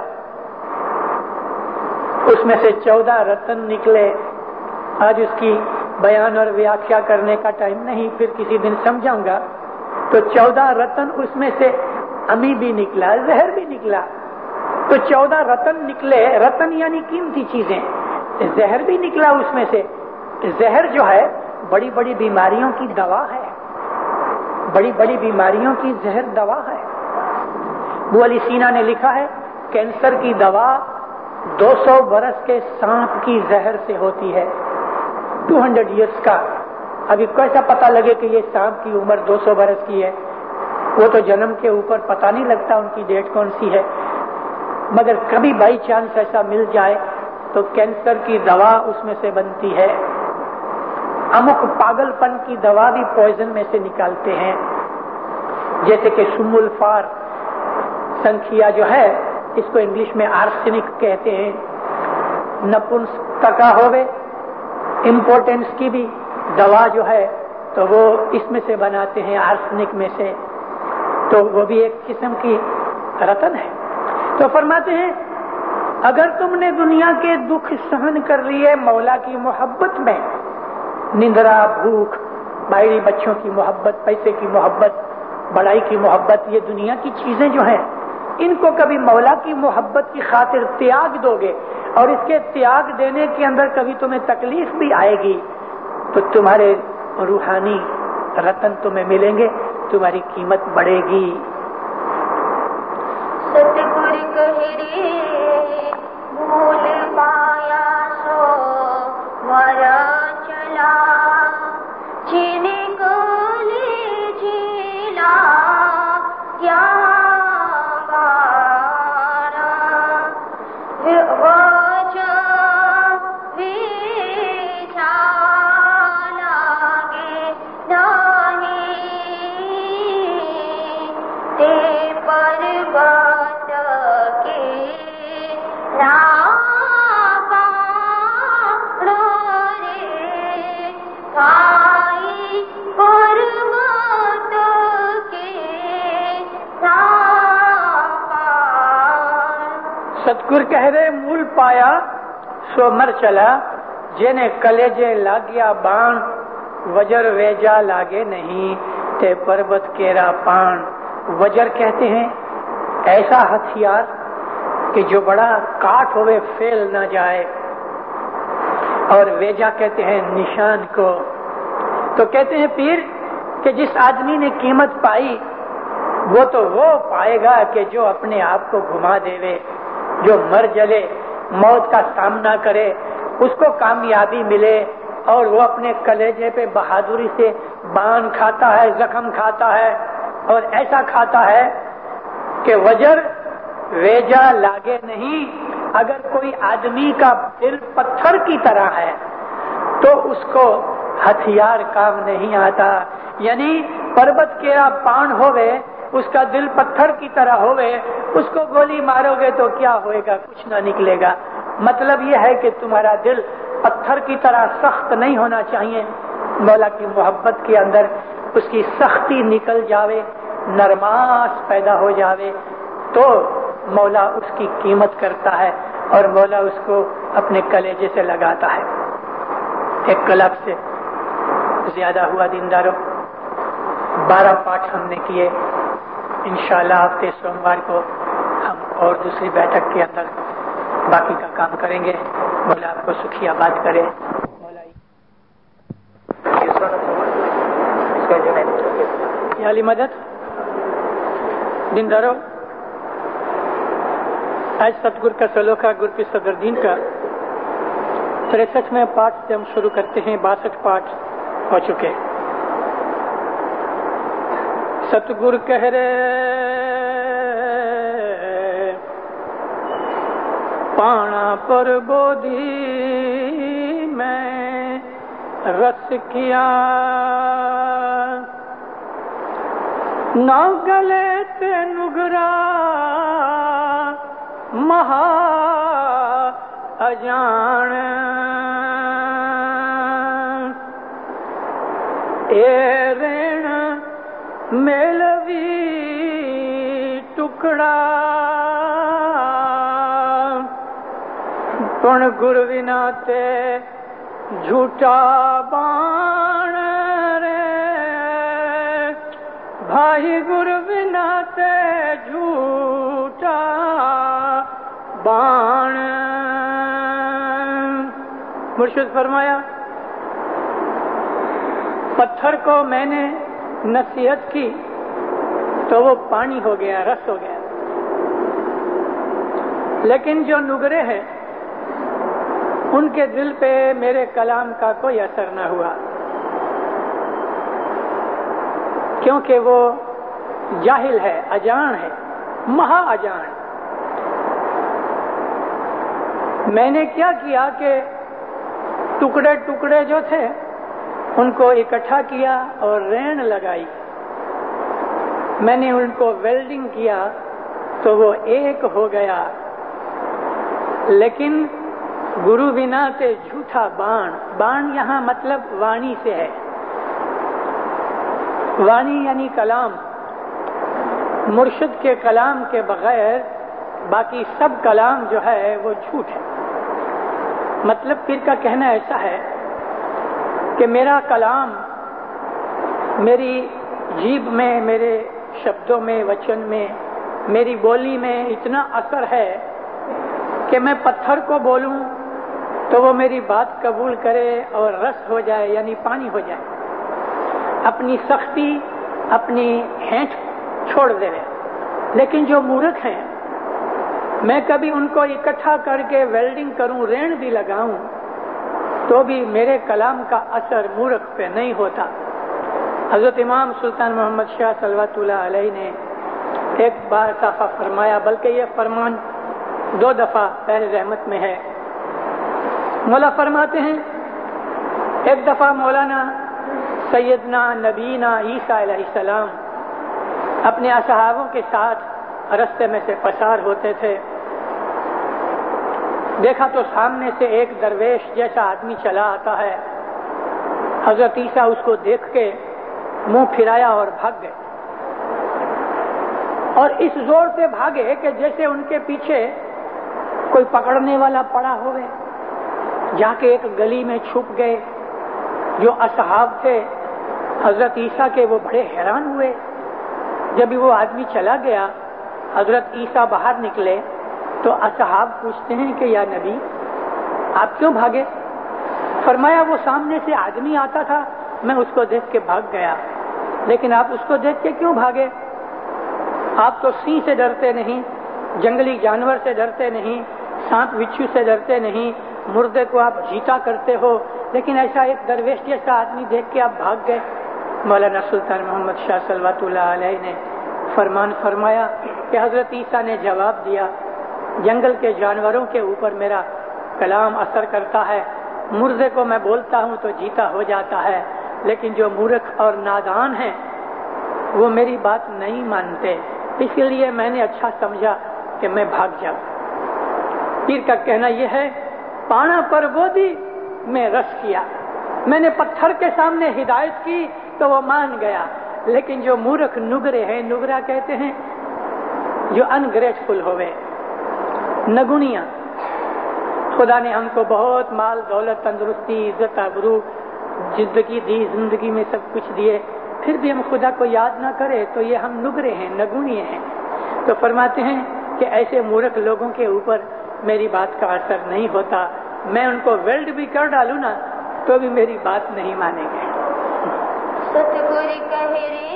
उसमें से 14 रत्न निकले। आज उसकी बयान और व्याख्या करने का टाइम नहीं, फिर किसी दिन समझाऊंगा। तो 14 रत्न, उसमें से अमी भी निकला, जहर भी निकला। तो 14 रत्न निकले, रत्न यानी कीमती चीजें, जहर भी निकला उसमें से। जहर जो है बड़ी बड़ी बीमारियों की दवा है, बड़ी बड़ी बीमारियों की जहर दवा है। अबू अली सीना ने लिखा है कैंसर की दवा 200 बरस के सांप की जहर से होती है, 200 इयर्स का। अभी कैसा पता लगे कि ये सांप की उम्र 200 बरस की है? वो तो जन्म के ऊपर पता नहीं लगता उनकी डेट कौन सी है, मगर कभी बाई चांस ऐसा मिल जाए तो कैंसर की दवा उसमें से बनती है। अमुक पागलपन की दवा भी पॉइजन में से निकालते हैं, जैसे कि सुमुल्फार संखिया जो है, इसको इंग्लिश में आर्सेनिक कहते हैं। नपुंसकता होवे, इम्पोर्टेंस की भी दवा जो है तो वो इसमें से बनाते हैं, आर्सेनिक में से। तो वो भी एक किस्म की रत्न है। तो फरमाते हैं अगर तुमने दुनिया के दुख सहन कर लिए मौला की मोहब्बत में, निंद्रा, भूख, बाहरी बच्चों की मोहब्बत, पैसे की मोहब्बत, बड़ाई की मोहब्बत, ये दुनिया की चीजें जो हैं, इनको कभी मौला की मोहब्बत की खातिर त्याग दोगे और इसके त्याग देने के अंदर कभी तुम्हें तकलीफ भी आएगी, तो तुम्हारे रूहानी रतन तुम्हें मिलेंगे, तुम्हारी कीमत बढ़ेगी। सतगुर कहरे भूल पाया सो वर चला, जीने को ले जिला क्या सतगुर कह रहे मूल पाया सो मर चला, जेने कलेजे लाग्या बाण, वजर वेजा लागे नहीं ते पर्वत केरा पान। वजर कहते हैं ऐसा हथियार कि जो बड़ा काट होवे फेल न जाए, और वेजा कहते हैं निशान को। तो कहते हैं पीर कि जिस आदमी ने कीमत पाई वो तो वो पाएगा कि जो अपने आप को घुमा देवे, जो मर जले, मौत का सामना करे, उसको कामयाबी मिले, और वो अपने कलेजे पे बहादुरी से बाण खाता है, जख्म खाता है, और ऐसा खाता है कि वजर वेजा लागे नहीं। अगर कोई आदमी का दिल पत्थर की तरह है तो उसको हथियार काम नहीं आता। यानी पर्वत केरा पान होवे, उसका दिल पत्थर की तरह होवे, उसको गोली मारोगे तो क्या होएगा? कुछ ना निकलेगा। मतलब यह है कि तुम्हारा दिल पत्थर की तरह सख्त नहीं होना चाहिए। मौला की मोहब्बत के अंदर उसकी सख्ती निकल जावे, नरमास पैदा हो जावे, तो मौला उसकी कीमत करता है और मौला उसको अपने कलेजे से लगाता है। 1 कलाक से ज्यादा हुआ दीनदारों, 12 पाठ हमने किए। इंशाअल्लाह हफ्ते सोमवार को हम और दूसरी बैठक के अंदर बाकी का काम करेंगे। मौला आपको सुखी आबाद करे। मौला मदद दिनदारों, आज सतगुरु का सलोखा गुरु की सदरदीन का 63वें पाठ से हम शुरू करते हैं। 62 पाठ हो चुके। सतगुरु कह रहे पाना पर बोधी में रस किया, ना गले ते नुगरा महा अजान, ए रेण मेलवी टुकड़ा, पण गुरु विना ते झूठा बाण रे, भाई गुरु बिना ते झूठा बाण। मुर्शिद फरमाया, पत्थर को मैंने नसीहत की तो वो पानी हो गया, रस हो गया, लेकिन जो नुगरे हैं उनके दिल पे मेरे कलाम का कोई असर न हुआ, क्योंकि वो जाहिल है, अजान है, महा अजान। मैंने क्या किया कि टुकड़े टुकड़े जो थे उनको इकट्ठा किया और रेन लगाई। मैंने उनको वेल्डिंग किया तो वो एक हो गया, लेकिन गुरु बिना ते झूठा बाण। बाण यहाँ मतलब वाणी से है। वाणी यानी कलाम। मुर्शिद के कलाम के बगैर बाकी सब कलाम जो है वो झूठ है। मतलब पीर का कहना ऐसा है कि मेरा कलाम मेरी जीभ में, मेरे शब्दों में, वचन में, मेरी बोली में इतना असर है कि मैं पत्थर को बोलूं तो वो मेरी बात कबूल करे और रस हो जाए, यानी पानी हो जाए। अपनी सख्ती, अपनी हेंठ छोड़ दे रहे। लेकिन जो मूर्ख हैं, मैं कभी उनको इकट्ठा करके वेल्डिंग करूं, रेण भी लगाऊं, तो भी मेरे कलाम का असर मूर्ख पे नहीं होता। हजरत इमाम सुल्तान मोहम्मद शाह सल्वतुल्लाह अलैहि ने एक बार साफा फरमाया, बल्कि यह फरमान 2 दफा पहले रहमत में है। मौला फरमाते हैं, एक दफा मौलाना सैयदना नबीना ईसा अलैहिस्सलाम अपने असहाबों के साथ रास्ते में से पसार होते थे। देखा तो सामने से एक दरवेश जैसा आदमी चला आता है। हजरत ईसा उसको देख के मुंह फिराया और भाग गए, और इस जोर से भागे कि जैसे उनके पीछे कोई पकड़ने वाला पड़ा होवे। जाके एक गली में छुप गए। जो असहाब थे हजरत ईसा के, वो बड़े हैरान हुए। जब वो आदमी चला गया, हजरत ईसा बाहर निकले तो असहाब पूछते हैं कि या नबी, आप क्यों भागे? फरमाया, वो सामने से आदमी आता था, मैं उसको देख के भाग गया। लेकिन आप उसको देख के क्यों भागे? आप तो सिंह से डरते नहीं, जंगली जानवर से डरते नहीं, सांप बिच्छू से डरते नहीं, मुर्दे को आप जीता करते हो, लेकिन ऐसा एक दरवेश जैसा आदमी देख के आप भाग गए। मौलाना सुल्तान मोहम्मद शाह सल्वतुल्लाह अलैहि ने फरमान फरमाया कि हजरत ईसा ने जवाब दिया, जंगल के जानवरों के ऊपर मेरा कलाम असर करता है। मुर्दे को मैं बोलता हूँ तो जीता हो जाता है, लेकिन जो मूर्ख और नादान हैं वो मेरी बात नहीं मानते, इसलिए मैंने अच्छा समझा कि मैं भाग जाऊं। पीर का कहना यह है, पाना पर बोधी में रस किया। मैंने पत्थर के सामने हिदायत की तो वो मान गया, लेकिन जो मूर्ख नुगरे हैं, नुगरा कहते हैं जो अनग्रेटफुल होवे, नगुनिया। खुदा ने हमको बहुत माल दौलत, तंदुरुस्ती, इज्जत, आबरू, जिंदगी दी, जिंदगी में सब कुछ दिए, پھر بھی ہم خدا کو یاد نہ کریں تو یہ ہم نگرے ہیں، نگونیے ہیں۔ تو فرماتے ہیں کہ ایسے مورخ لوگوں کے اوپر میری بات کا اثر نہیں ہوتا، میں ان کو ویلڈ بھی کر ڈالوں نا تو بھی میری بات نہیں مانیں گے۔ ستگر کہہ رے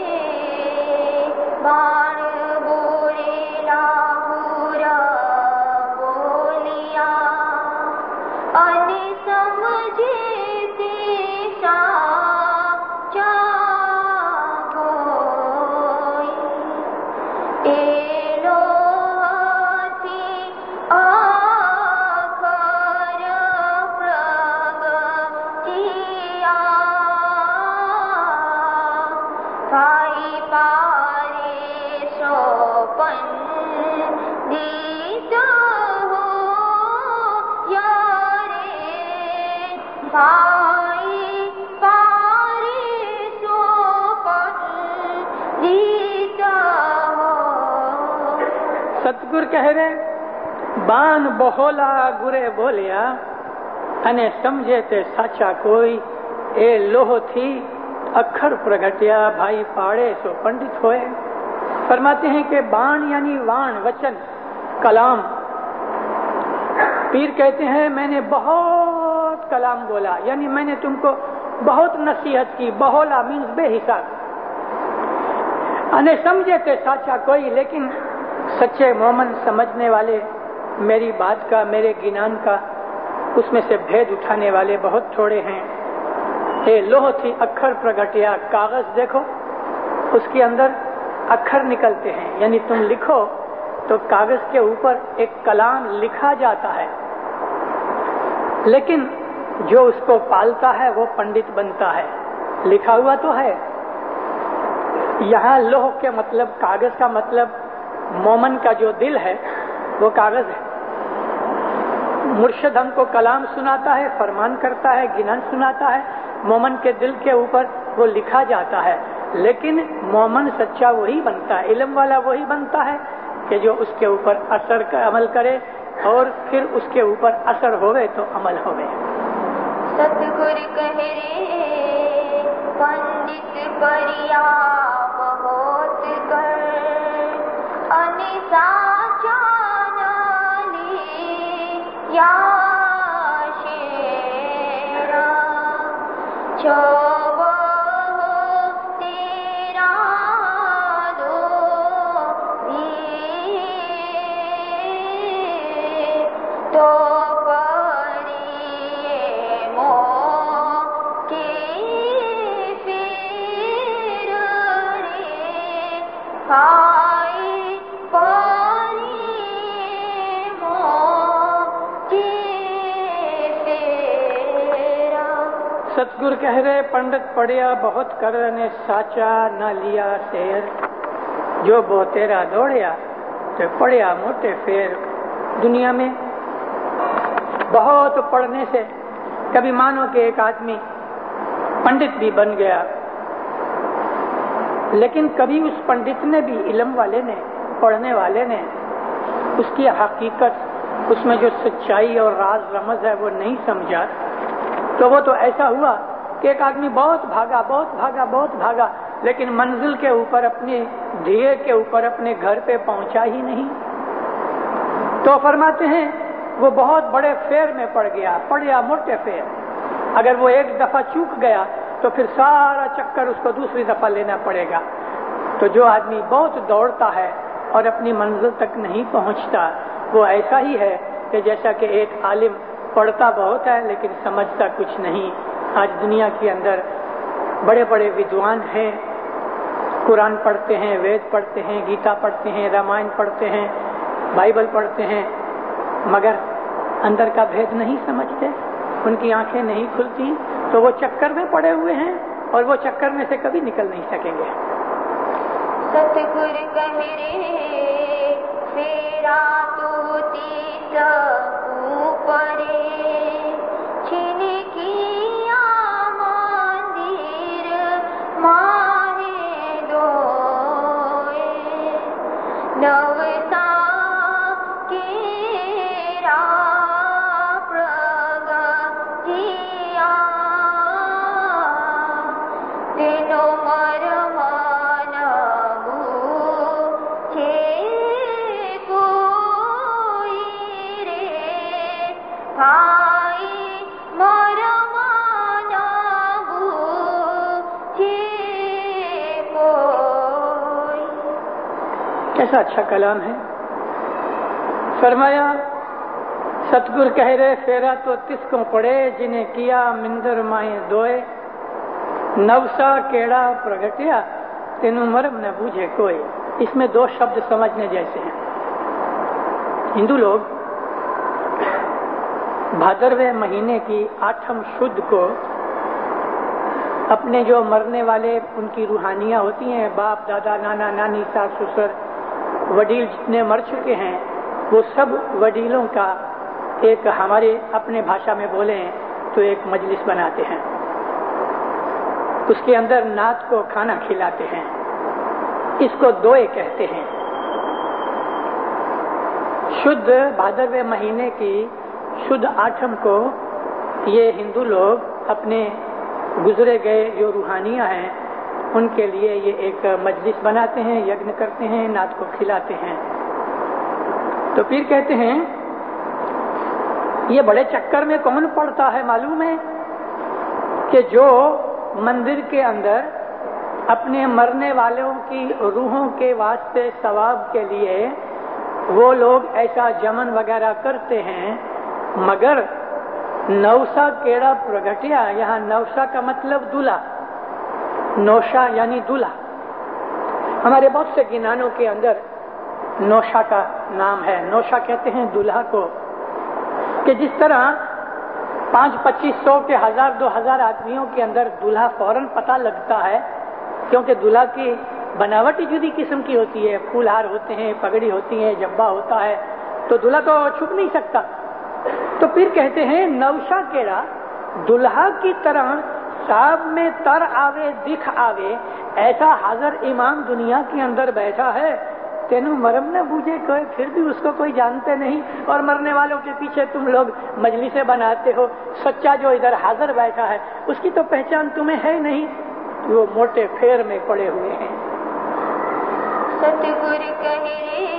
بان بورے لاہورا بولیا ان سمجھے تیسا چاہوئی اے لوہتی آخر پرگتیا بھائی پارے سوپن دیتا ہو یارے بھائی پارے سوپن دیتا ہو۔ સતગુર કહે રે બાન બહોલા ગુરે બોલ્યા અને સમજે તે સાચા કોઈ એ લોહથી અક્ષર પ્રગટ્યા ભાઈ પાડે સો पंडित होए। फरमाते हैं कि बाण यानी वाण वचन कलाम। पीर कहते हैं मैंने बहुत कलाम बोला, यानी मैंने तुमको बहुत नसीहत की। बहोला मीन्स बेहिसाब। अने समझे थे साचा कोई, लेकिन सच्चे मोमन समझने वाले मेरी बात का, मेरे ज्ञान का, उसमें से भेद उठाने वाले बहुत थोड़े हैं। ये लोह थी अक्षर प्रगटिया, कागज देखो उसके अंदर अक्षर निकलते हैं, यानी तुम लिखो तो कागज के ऊपर एक कलाम लिखा जाता है, लेकिन जो उसको पालता है वो पंडित बनता है। लिखा हुआ तो है। यहाँ लोह के मतलब, कागज का मतलब मोमन का जो दिल है वो कागज है। मुर्शिद हमको कलाम सुनाता है, फरमान करता है, गिनान सुनाता है, मोमन के दिल के ऊपर वो लिखा जाता है। लेकिन मोमन सच्चा वही बनता है, इल्म वाला वही बनता है कि जो उसके ऊपर असर का अमल करे और फिर उसके ऊपर असर होवे तो अमल होवे। सतगुर कहे रे पंडित परिया बहुत कर अनि साचा नाली या शेरा छो सतगुर कह रहे पंडित पढ़िया बहुत कर ने साचा न लिया शेर। जो बोतेरा दौड़िया तो पढ़िया मोटे फेर। दुनिया में बहुत पढ़ने से कभी मानो कि एक आदमी पंडित भी बन गया, लेकिन कभी उस पंडित ने भी, इल्म वाले ने, पढ़ने वाले ने उसकी हकीकत, उसमें जो सच्चाई और राज रमज है वो नहीं समझा। तो वो तो ऐसा हुआ कि एक आदमी बहुत भागा, बहुत भागा, बहुत भागा, लेकिन मंजिल के ऊपर, अपने ध्येय के ऊपर, अपने घर पे पहुंचा ही नहीं। तो फरमाते हैं वो बहुत बड़े फेर में पड़ गया, पड़िया मोटे फेर। अगर वो एक दफा चूक गया तो फिर सारा चक्कर उसको दूसरी दफा लेना पड़ेगा। तो जो आदमी बहुत दौड़ता है और अपनी मंजिल तक नहीं पहुंचता, वो ऐसा ही है कि जैसा कि एक आलिम पढ़ता बहुत है लेकिन समझता कुछ नहीं। आज दुनिया के अंदर बड़े बड़े विद्वान हैं, कुरान पढ़ते हैं, वेद पढ़ते हैं, गीता पढ़ते हैं, रामायण पढ़ते हैं, बाइबल पढ़ते हैं, मगर अंदर का भेद नहीं समझते, उनकी आंखें नहीं खुलती, तो वो चक्कर में पड़े हुए हैं और वो चक्कर में से कभी निकल नहीं सकेंगे। सतगुर कहे रे फेरा तो तीस ऊपरे छिन किया मंदिर माहे दोए नवसा केरा प्रगतिया तेनो मर कैसा अच्छा कलाम है। फरमाया सतगुर कह रहे फेरा तो तिसको पड़े जिन्हें किया मिंदर माए दोए, नवसा केड़ा प्रगटिया तेनु मर्म न बूझे कोई। इसमें दो शब्द समझने जैसे हैं। हिंदू लोग भादरवे महीने की 8वीं शुद्ध को अपने जो मरने वाले उनकी रूहानियां होती हैं, बाप दादा नाना नानी सास ससुर वडील जितने मर चुके हैं, वो सब वडीलों का एक हमारे अपने भाषा में बोले तो एक मजलिस बनाते हैं। उसके अंदर नात को खाना खिलाते हैं। इसको दोए कहते हैं। शुद्ध भादरवे महीने की शुद्ध 8वीं को ये हिंदू लोग अपने गुजरे गए जो रूहानियां हैं उनके लिए ये एक मजलिस बनाते हैं, यज्ञ करते हैं, नात को खिलाते हैं। तो फिर कहते हैं ये बड़े चक्कर में कौन पड़ता है मालूम है कि जो मंदिर के अंदर अपने मरने वालों की रूहों के वास्ते सवाब के लिए वो लोग ऐसा जमन वगैरह करते हैं, मगर नवसा केड़ा प्रगटिया, यहाँ नवसा का मतलब दूल्हा, नौशा यानी दूल्हा। हमारे बहुत से गिनानों के अंदर नौशा का नाम है। नौशा कहते हैं दूल्हा को, कि जिस तरह 500-2500 के 1000-2000 आदमियों के अंदर दूल्हा फौरन पता लगता है, क्योंकि दूल्हा की बनावट ही जुदी किस्म की होती है। फूलहार होते हैं, पगड़ी होती है, जब्बा होता है, तो दूल्हा तो छुप नहीं सकता। तो फिर कहते हैं नवशा केड़ा, दूल्हा की तरह साब में तर आवे दिख आवे, ऐसा हाजिर इमाम दुनिया के अंदर बैठा है, तेनु मरम न बूझे कोई, फिर भी उसको कोई जानते नहीं। और मरने वालों के पीछे तुम लोग मजलिसें बनाते हो। सच्चा जो इधर हाजिर बैठा है उसकी तो पहचान तुम्हें है नहीं, वो मोटे फेर में पड़े हुए हैं। सतगुर कहे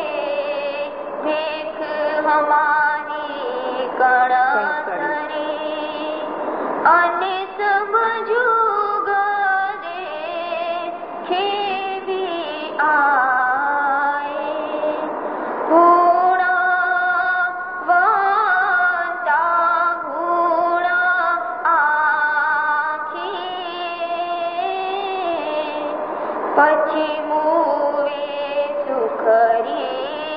देख हमारी कड़ासरी, अन्य सब जुग देखे भी आए, पूर्णा वांता भूणा आँखी, पछी मुवे सुखरी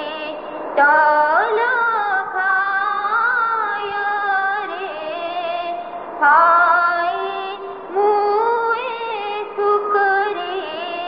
ताला खाय रे, खाई मुवे सुखरी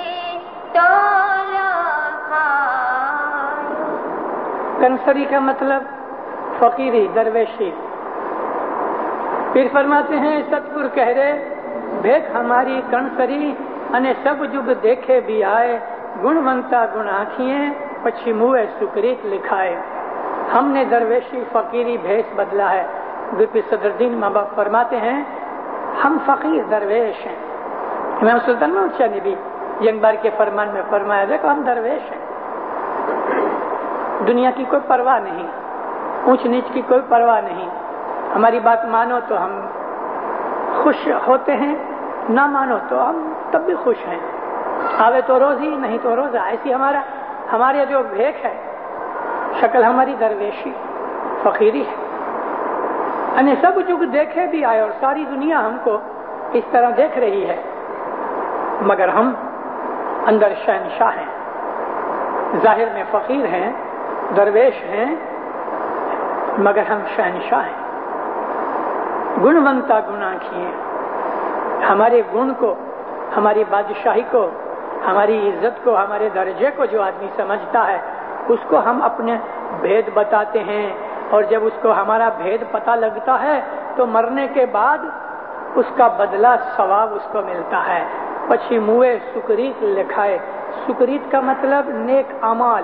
ताला खाय। कंसरी का मतलब फकीरी, दरवेशी। फिर फरमाते हैं सतगुर कह रहे भेख हमारी कंसरी, अने सब जुग देखे भी आए, गुणवंता गुण आँखिए, पछी मुँह सुकरीत लिखाए। हमने दरवेशी फकीरी भेष बदला है। गुरु सदरुद्दीन माँ बाप फरमाते हैं हम फकीर दरवेश हैं। इमाम सुल्तान महमूद शाह ने भी यंगबार के फरमान में फरमाया, देखो हम दरवेश हैं, दुनिया की कोई परवाह नहीं, ऊंच नीच की कोई परवाह नहीं। हमारी बात मानो तो हम खुश होते हैं, ना मानो तो हम तब भी खुश हैं। आवे तो रोज ही, नहीं तो रोजा। ऐसी हमारे जो भेख है, शक्ल हमारी दरवेशी फकीरी है। अन्य सब जुग देखे भी आए और सारी दुनिया हमको इस तरह देख रही है, मगर हम अंदर शहनशाह हैं। जाहिर में फकीर हैं, दरवेश हैं, मगर हम शहनशाह हैं। गुणवंता गुना किए, हमारे गुण को, हमारी बादशाही को, हमारी इज्जत को, हमारे दर्जे को जो आदमी समझता है उसको हम अपने भेद बताते हैं। और जब उसको हमारा भेद पता लगता है तो मरने के बाद उसका बदला सवाब उसको मिलता है। पछी मुए सुकरीत लिखाए। सुकरीत का मतलब नेक अमाल।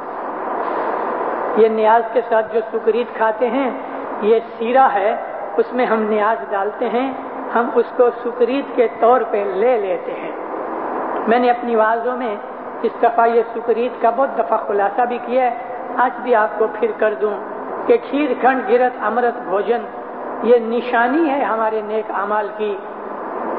ये न्याज के साथ जो सुकरीत खाते हैं ये सीरा है, उसमें हम न्याज डालते हैं, हम उसको सुकरीत के तौर पे ले लेते हैं। मैंने अपनी वाज़ों में इस दफा ये सुकरीत का बहुत दफा खुलासा भी किया है, आज भी आपको फिर कर दूं कि खीर खंड गिरत अमृत भोजन ये निशानी है हमारे नेक अमाल की।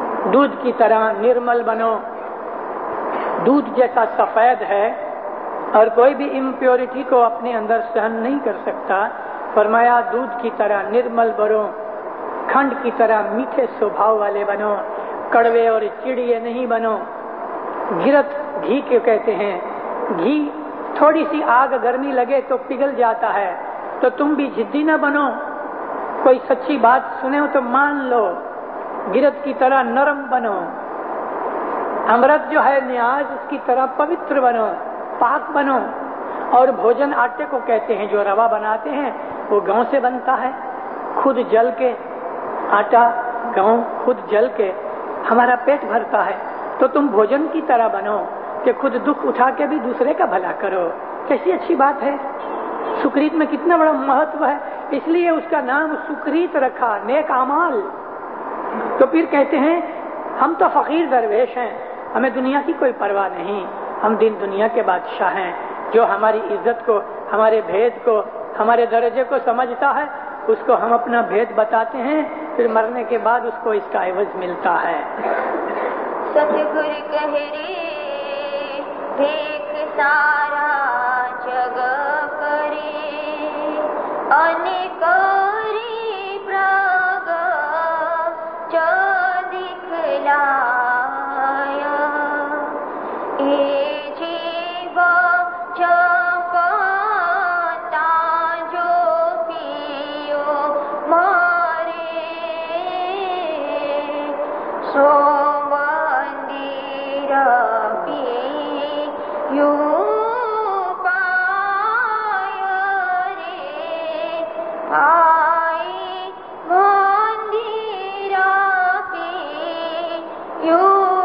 दूध की तरह निर्मल बनो, दूध जैसा सफेद है اور کوई भी इम्प्योरिटी को अपने अंदर सहन नहीं कर सकता। फरमाया दूध की तरह निर्मल बनो, खंड की तरह मीठे स्वभाव वाले बनो, कड़वे और चिड़िए नहीं बनो। गिरत घी क्यों कहते हैं? घी थोड़ी सी आग गर्मी लगे तो पिघल जाता है, तो तुम भी जिद्दी न बनो। कोई सच्ची बात सुने हो तो मान लो, गिरत की तरह नरम बनो। अमृत जो है न्याज, उसकी तरह पवित्र बनो, पाक बनो। और भोजन आटे को कहते हैं, जो रवा बनाते हैं वो गांव से बनता है, खुद जल के आटा गांव खुद जल के हमारा पेट भरता है। तो तुम भोजन की तरह बनो कि खुद दुख उठा के भी दूसरे का भला करो। कैसी अच्छी बात है। सुकरीत में कितना बड़ा महत्व है, इसलिए उसका नाम सुकरीत रखा, नेक अमाल। तो फिर कहते हैं हम तो फकीर दरवेश हैं, हमें दुनिया की कोई परवाह नहीं, हम दिन दुनिया के बादशाह हैं। जो हमारी इज्जत को, हमारे भेद को, हमारे दर्जे को समझता है उसको हम अपना भेद बताते हैं, फिर मरने के बाद उसको इसका एवज मिलता है। सतगुर कहे रे देख सारा जग करे, अनेकरी प्रग च दिखलाया, ए जीव चपता जो पियो मारे, सो मंदिर पियो पाय रे, आई मंदिर पियो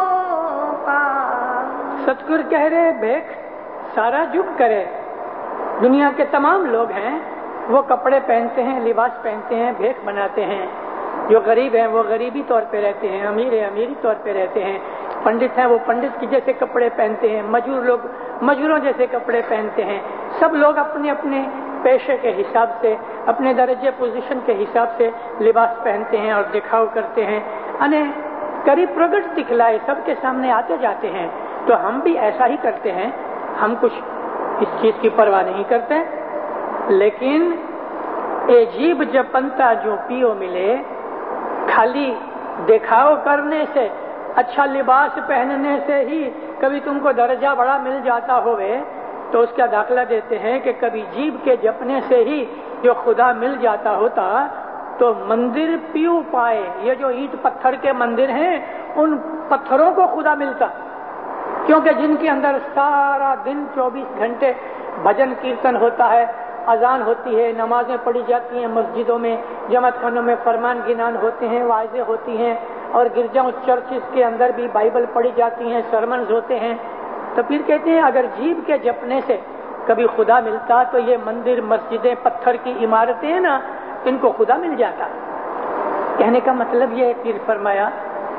पाय। सतगुरु कह रहे भेख सारा जुग करे। दुनिया के तमाम लोग हैं, वो कपड़े पहनते हैं, लिबास पहनते हैं, भेख बनाते हैं। जो गरीब हैं वो गरीबी तौर पे रहते हैं, अमीर है अमीरी तौर पे रहते हैं, पंडित हैं वो पंडित की जैसे कपड़े पहनते हैं, मजदूर लोग मजदूरों जैसे कपड़े पहनते हैं। सब लोग अपने अपने पेशे के हिसाब से, अपने दर्जे पोजीशन के हिसाब से लिबास पहनते हैं और दिखाव करते हैं, अने करीब प्रगट दिखलाए सबके सामने आते जाते हैं। तो हम भी ऐसा ही करते हैं, हम कुछ इस चीज की परवाह नहीं करते। लेकिन ए जीव जपंता जो पियो मिले, खाली दिखाव करने से, अच्छा लिबास पहनने से ही कभी तुमको दर्जा बड़ा मिल जाता होवे, तो उसका दाखला देते हैं कि कभी जीव के जपने से ही जो खुदा मिल जाता होता तो मंदिर पियो पाए। ये जो ईंट पत्थर के मंदिर हैं, उन पत्थरों को खुदा मिलता, क्योंकि जिनके अंदर सारा दिन 24 घंटे भजन कीर्तन होता है, अजान होती है, नमाजें पढ़ी जाती हैं, मस्जिदों में जमात खानों में फरमान गिनान होते हैं, वाइजें होती हैं, और गिरजाओं चर्चिस के अंदर भी बाइबल पढ़ी जाती हैं, सरमन्स होते हैं। तो फिर कहते हैं अगर जीव के जपने से कभी खुदा मिलता तो ये मंदिर मस्जिदें पत्थर की इमारतें हैं ना, इनको खुदा मिल जाता। कहने का मतलब ये फिर फरमाया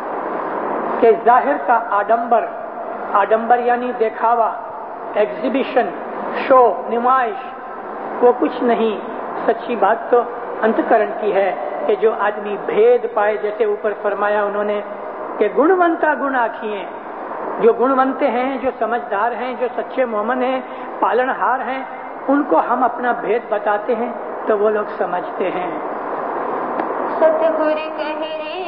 कि जाहिर का आडंबर, आडंबर यानी दिखावा, एग्जीबिशन, शो, नुमाइश, वो कुछ नहीं। सच्ची बात तो अंतकरण की है कि जो आदमी भेद पाए, जैसे ऊपर फरमाया उन्होंने कि गुणवंता गुण आखिए। जो गुणवंते हैं, जो समझदार हैं, जो सच्चे मोमन हैं, पालनहार हैं, उनको हम अपना भेद बताते हैं तो वो लोग समझते हैं। सतगुरु कहे रे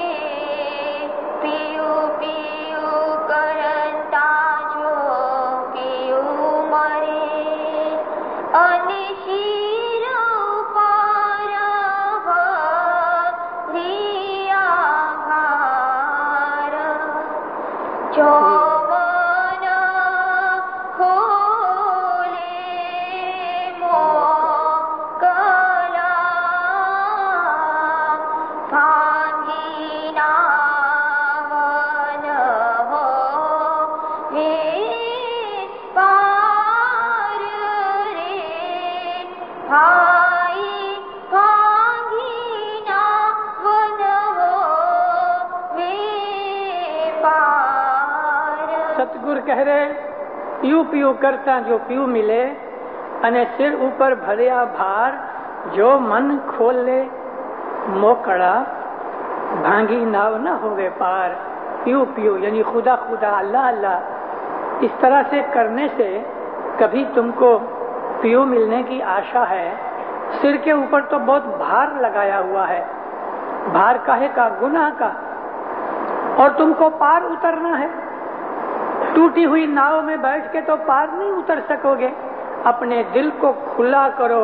पियो पियो करता जो पियो मरे, अनिशीर पार भरिया भार, जो मन खोले मोकला, भांगी नावन हो वे पार रे, भाई भांगी नावन हो वे पार। सतगुरु कह रहे पीयू पीयू करता जो पीयू मिले, अने सिर ऊपर भरिया भार, जो मन खोल ले मोकड़ा, भांगी नाव न होवे पार। पीयू पीयू यानी खुदा खुदा, अल्लाह अल्लाह, इस तरह से करने से कभी तुमको पीयू मिलने की आशा है, सिर के ऊपर तो बहुत भार लगाया हुआ है, भार काहे का? गुनाह का, और तुमको पार उतरना है। टूटी हुई नाव में बैठ के तो पार नहीं उतर सकोगे। अपने दिल को खुला करो,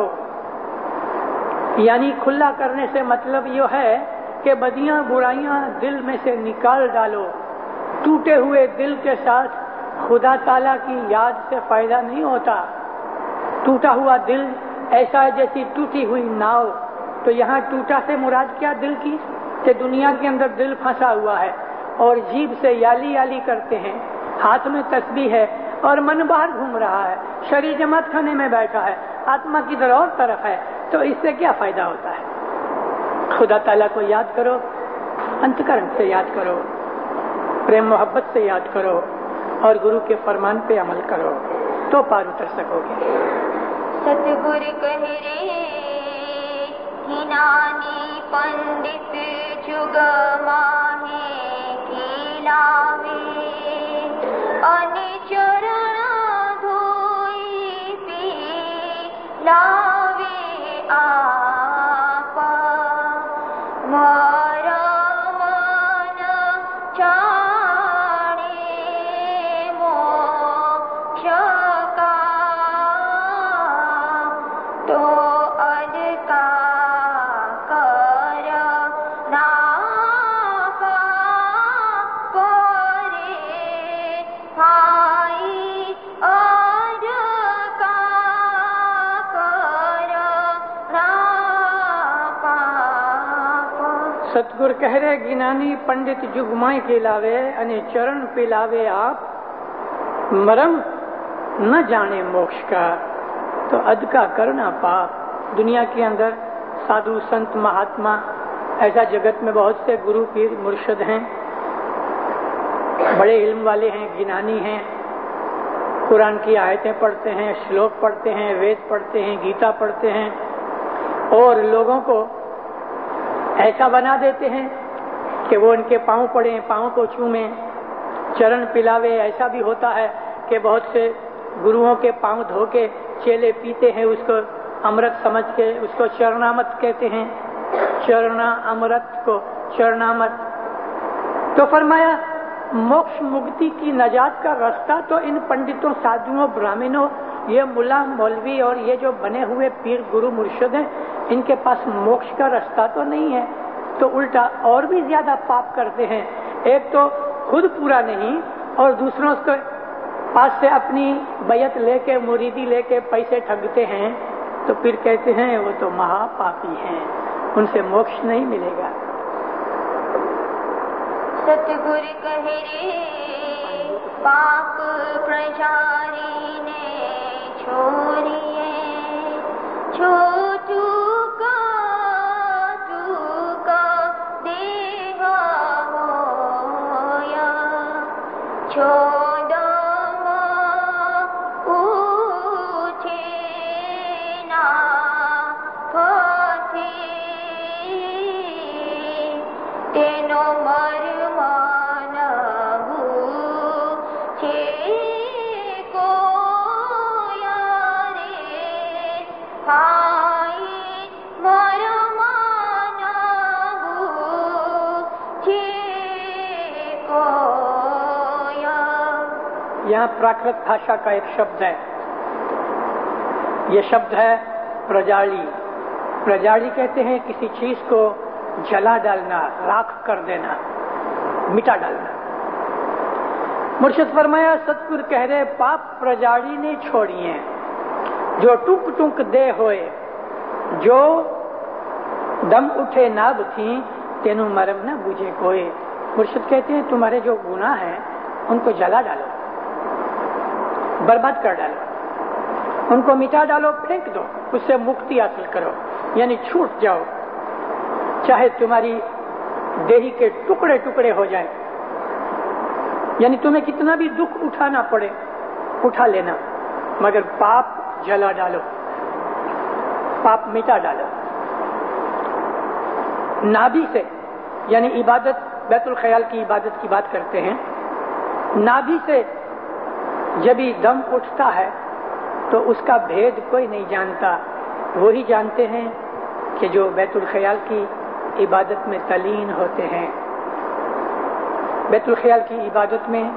यानी खुला करने से मतलब ये है कि बदियां बुराइयां दिल में से निकाल डालो। टूटे हुए दिल के साथ खुदा ताला की याद से फायदा नहीं होता। टूटा हुआ दिल ऐसा है जैसी टूटी हुई नाव। तो यहाँ टूटा से मुराद क्या? दिल की। कि दुनिया के अंदर दिल फंसा हुआ है और जीभ से याली याली करते हैं, हाथ में तस्बीह है और मन बाहर घूम रहा है, शरीर जमात खाने में बैठा है, आत्मा किधर और तरफ है। तो इससे क्या फायदा होता है? खुदा ताला को याद करो, अंतकरण से याद करो, प्रेम मोहब्बत से याद करो और गुरु के फरमान पे अमल करो, तो पार उतर सकोगे। सतगुर कह रे हिनानी पंडित जुग माहे की लावे, अनिचरण धोई पी लावे आपा, मारा मन चाणे मोक्ष का, तो अदका कर नाफा परे भाई, अदका कर नाफा। सतगुर कह रहे ज्ञानी पंडित जुगमाय के लावे अने चरण पिलावे आप, मरम न जाने मोक्ष का, तो अद का करना पाप। दुनिया के अंदर साधु संत महात्मा, ऐसा जगत में बहुत से गुरु पीर मुर्शद हैं, बड़े इल्म वाले हैं, ज्ञानी हैं, कुरान की आयतें पढ़ते हैं, श्लोक पढ़ते हैं, वेद पढ़ते हैं, गीता पढ़ते हैं और लोगों को ऐसा बना देते हैं कि वो उनके पांव पड़े, पांव को चूमें, चरण पिलावे। ऐसा भी होता है कि बहुत से गुरुओं के पांव धो के चेले पीते हैं, उसको अमृत समझ के उसको चरणामृत कहते हैं, चरणा अमृत को चरणामृत। तो फरमाया मोक्ष मुक्ति की नजात का रास्ता तो इन पंडितों, साधुओं, ब्राह्मणों, ये मुल्ला मौलवी और ये जो बने हुए पीर गुरु मुर्शिद हैं, इनके पास मोक्ष का रास्ता तो नहीं है। तो उल्टा और भी ज्यादा पाप करते हैं। एक तो खुद पूरा नहीं और दूसरों के पास से अपनी बैयत लेके, मुरीदी लेके पैसे ठगते हैं, तो फिर कहते हैं वो तो महापापी हैं, उनसे मोक्ष नहीं मिलेगा। सतगुर कह रे पाप प्रचारी ने छोड़िए, छोटू का देह होया, छोदम उठे ना फसी, तेनो यहाँ प्राकृत भाषा का एक शब्द है, ये शब्द है प्रजाली। प्रजाली कहते हैं किसी चीज को जला डालना, राख कर देना, मिटा डालना। मुर्शिद फरमाया सतगुर कह रहे पाप प्रजाली ने छोड़िए, जो टुक टुक दे होए, जो दम उठे नाब थी, तेनु मरम न बूझे कोई। मुर्शिद कहते हैं तुम्हारे जो गुनाह हैं उनको जला डालो, बर्बाद कर डालो, उनको मिटा डालो, फेंक दो, उससे मुक्ति हासिल करो, यानी छूट जाओ। चाहे तुम्हारी देही के टुकड़े टुकड़े हो जाए, यानी तुम्हें कितना भी दुख उठाना पड़े उठा लेना, मगर पाप जला डालो, पाप मिटा डालो। नाभि से, यानी इबादत, बैतुल ख्याल की इबादत की बात करते हैं। नाभि से जब ही दम उठता है تو اس کا بھید کوئی نہیں جانتا. وہی جانتے ہیں کہ جو بیت الخیال کی عبادت میں تلین ہوتے ہیں. بیت الخیال کی عبادت میں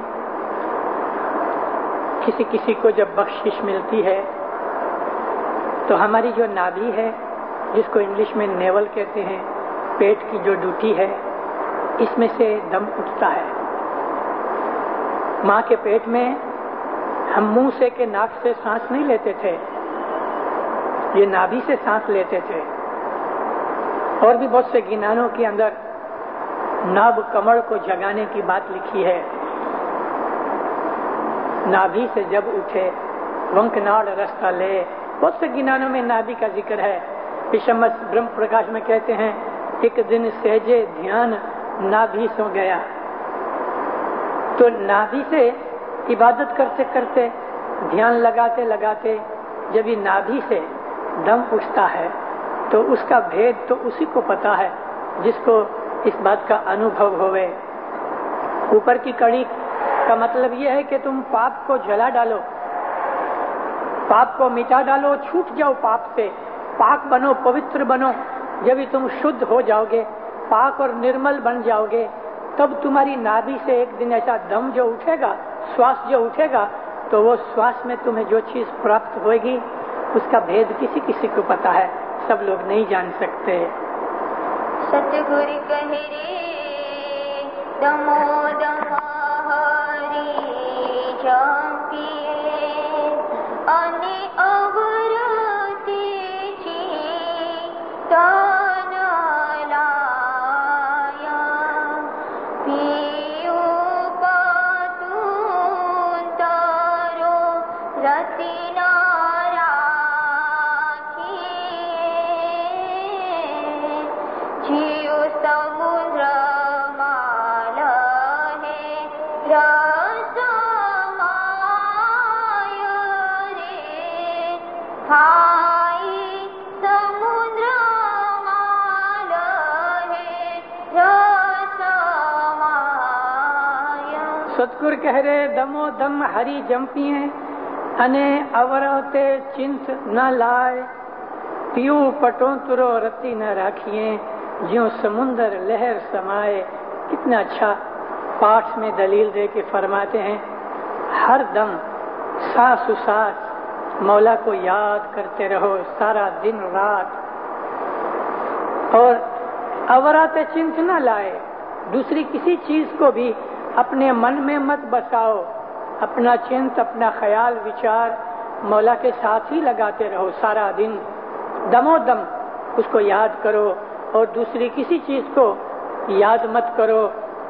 کسی کسی کو جب بخشش ملتی ہے تو ہماری جو نابھی ہے، جس کو انگلش میں نیول کہتے ہیں، پیٹ کی جو ڈوٹی ہے، اس میں سے دم اٹھتا ہے. ماں کے پیٹ میں ہم منہ سے کہ ناک سے سانس نہیں لیتے تھے، یہ نابھی سے سانس لیتے تھے. اور بھی بہت سے گنانوں کے اندر ناب کمر کو جگانے کی بات لکھی ہے. نابھی سے جب اٹھے ونکناڑ رستہ لے، بہت سے گنانوں میں نابھی کا ذکر ہے. پشمت برہم پرکاش میں کہتے ہیں ایک دن سہجے دھیان نابھی سو گیا. تو نابھی سے عبادت کرتے کرتے، دھیان لگاتے لگاتے جب یہ نابھی سے دم اٹھتا ہے تو اس کا بھید تو اسی کو پتا ہے جس کو اس بات کا انوبھو ہوئے. اوپر کی کڑی کا مطلب یہ ہے کہ تم پاپ کو جلا ڈالو، پاپ کو مٹا ڈالو، چھوٹ جاؤ پاپ سے، پاک بنو، پوتر بنو. جب ہی تم شدھ ہو جاؤ گے، پاک اور نرمل بن جاؤ گے، تب تمہاری نابھی سے ایک دن ایسا دم جو اٹھے گا، سواس جو اٹھے گا، تو وہ سواس میں تمہیں جو چیز پراپت ہوئے گی اس کا بھید کسی کسی کو پتا ہے، سب لوگ نہیں جان سکتے. ستگور کہے رے دمو دم ہری جام پیے انے اورتی چی تان لایا پیو پاتون تارو رتنا جیو سمندر مال ہے رس مایا رے بھائی سمندر مال ہے رس مایا. સદગુર કહે રે દમો દમ હરી જંપીએ અને અવરતે ચિંત ન લાય, પીવું પટોતરો રતિ ન રાખીએ ज्यों समुंदर लहर समाए. कितना अच्छा पाठ में दलील दे के फरमाते हैं, हर दम सांसों सांस मौला को याद करते रहो सारा दिन रात. और अवराते चिंत न लाए, दूसरी किसी चीज को भी अपने मन में मत बसाओ. अपना चिंत, अपना ख्याल विचार मौला के साथ ही लगाते रहो सारा दिन. दमोदम उसको याद करो और दूसरी किसी चीज को याद मत करो.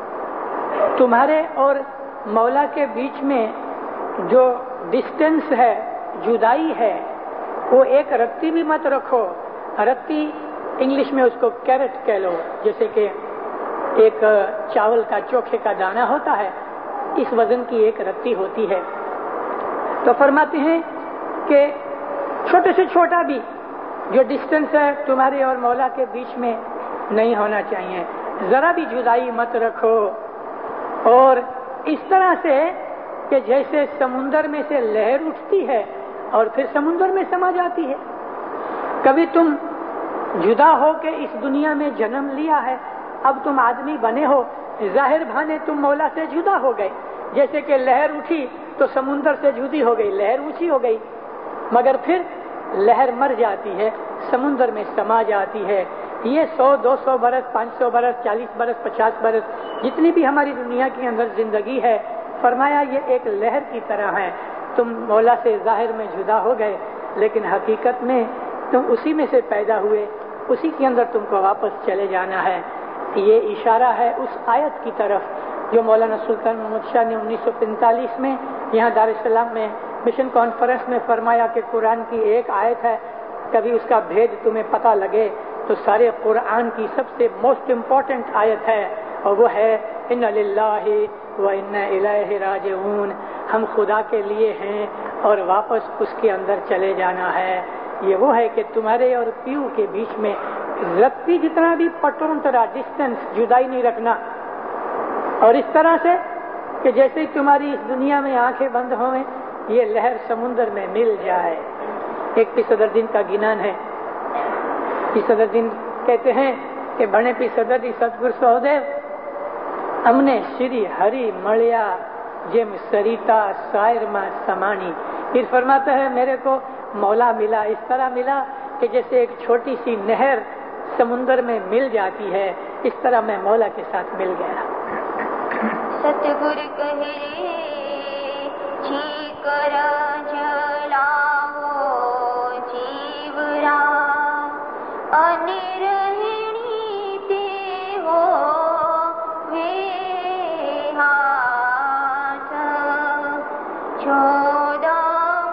तुम्हारे और मौला के बीच में जो डिस्टेंस है, जुदाई है, वो एक रत्ती भी मत रखो. रत्ती इंग्लिश में उसको कैरेट कह लो, जैसे कि एक चावल का चोखे का दाना होता है, इस वजन की एक रत्ती होती है. तो फरमाते हैं कि छोटे से छोटा भी जो डिस्टेंस है तुम्हारे और मौला के बीच में नहीं होना चाहिए. जरा भी जुदाई मत रखो. और इस तरह से कि जैसे समुंदर में से लहर उठती है और फिर समुंदर में समा जाती है. कभी तुम जुदा हो के इस दुनिया में जन्म लिया है, अब तुम आदमी बने हो, जाहिर भाने तुम मौला से जुदा हो गए. जैसे कि लहर उठी तो समुंदर से जुदी हो गई, लहर ऊंची हो गई, मगर फिर लहर मर जाती है, समुंदर में समा जाती है. ये 100-200 बरस, 500 बरस, 40 बरस, 50 बरस, जितनी भी हमारी दुनिया के अंदर जिंदगी है, फरमाया ये एक लहर की तरह है. तुम मौला से जाहिर में जुदा हो गए, लेकिन हकीकत में तुम उसी में से पैदा हुए, उसी के अंदर तुमको वापस चले जाना है. ये इशारा है उस आयत की तरफ जो मौलाना सुल्तान मोहम्मद शाह ने 1945 में यहाँ दार इस सलाम में मिशन कॉन्फ्रेंस में फरमाया कि कुरान की एक आयत है, कभी उसका भेद तुम्हें पता लगे तो सारे कुरान की सबसे मोस्ट इम्पोर्टेंट आयत है, और वो है इन्ना लिल्लाहि व इन्ना इलैहि राजिऊन. हम खुदा के लिए हैं और वापस उसके अंदर चले जाना है. ये वो है कि तुम्हारे और पीऊ के बीच में रत्ती जितना भी पटोंतरा डिस्टेंस, जुदाई नहीं रखना. और इस तरह से कि जैसे ही तुम्हारी इस दुनिया में आंखें बंद हों یہ لہر سمندر میں مل جائے. ایک پی صدر دین کا گنان ہے. پی صدر دین کہتے ہیں کہ بنے پی صدر دی ستگور سہودیو امنے شری ہری ملیا جم سریتا سائر ما سمانی. پھر فرماتا ہے میرے کو مولا ملا، اس طرح ملا کہ جیسے ایک چھوٹی سی نہر سمندر میں مل جاتی ہے، اس طرح میں مولا کے ساتھ مل گیا. ستگور کہے جی کر جلاو جیورا انرہنی تے ہو وے ہاتھ چھودم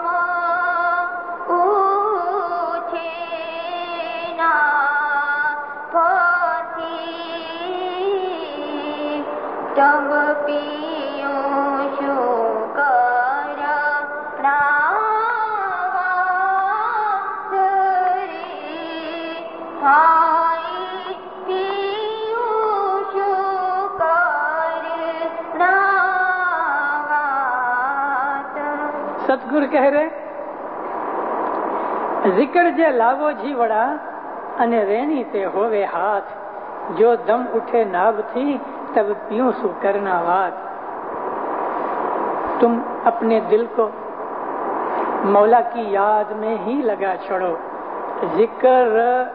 اٹھے نا پھسی تب پیوں شکر بھائی پیوں شکر ستگور کہہ رہے ذکر جے لاو جی وڑا انے رینی تے ہووے ہاتھ جو دم اٹھے ناب تھی تب پیوں سو کرنا وات. تم اپنے دل کو مولا کی یاد میں ہی لگا چھوڑو. ذکر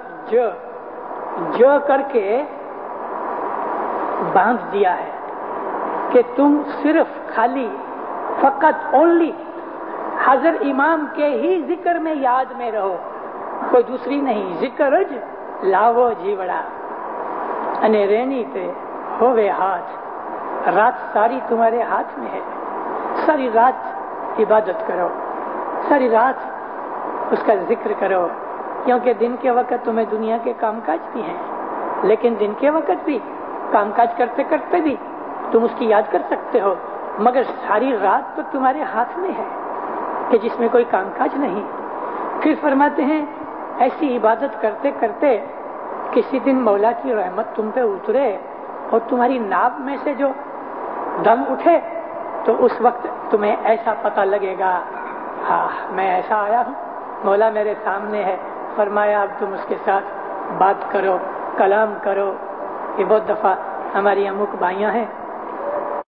جو کر کے باندھ دیا ہے کہ تم صرف خالی فقط اونلی حضر امام کے ہی ذکر میں یاد میں رہو، کوئی دوسری نہیں. ذکر لاو جیوڑا انے رینی تے ہووے ہاتھ. رات ساری تمہارے ہاتھ میں ہے. ساری رات عبادت کرو، ساری رات اس کا ذکر کرو، کیونکہ دن کے وقت تمہیں دنیا کے کام کاج بھی ہیں، لیکن دن کے وقت بھی کام کاج کرتے کرتے بھی تم اس کی یاد کر سکتے ہو. مگر ساری رات تو تمہارے ہاتھ میں ہے کہ جس میں کوئی کام کاج نہیں. پھر فرماتے ہیں ایسی عبادت کرتے کرتے کسی دن مولا کی رحمت تم پہ اترے اور تمہاری ناف میں سے جو دم اٹھے تو اس وقت تمہیں ایسا پتہ لگے گا ہاں میں ایسا آیا ہوں، مولا میرے سامنے ہے. فرمایا اب تم اس کے ساتھ بات کرو، کلام کرو. یہ بہت دفعہ ہماری امک بھائیاں ہیں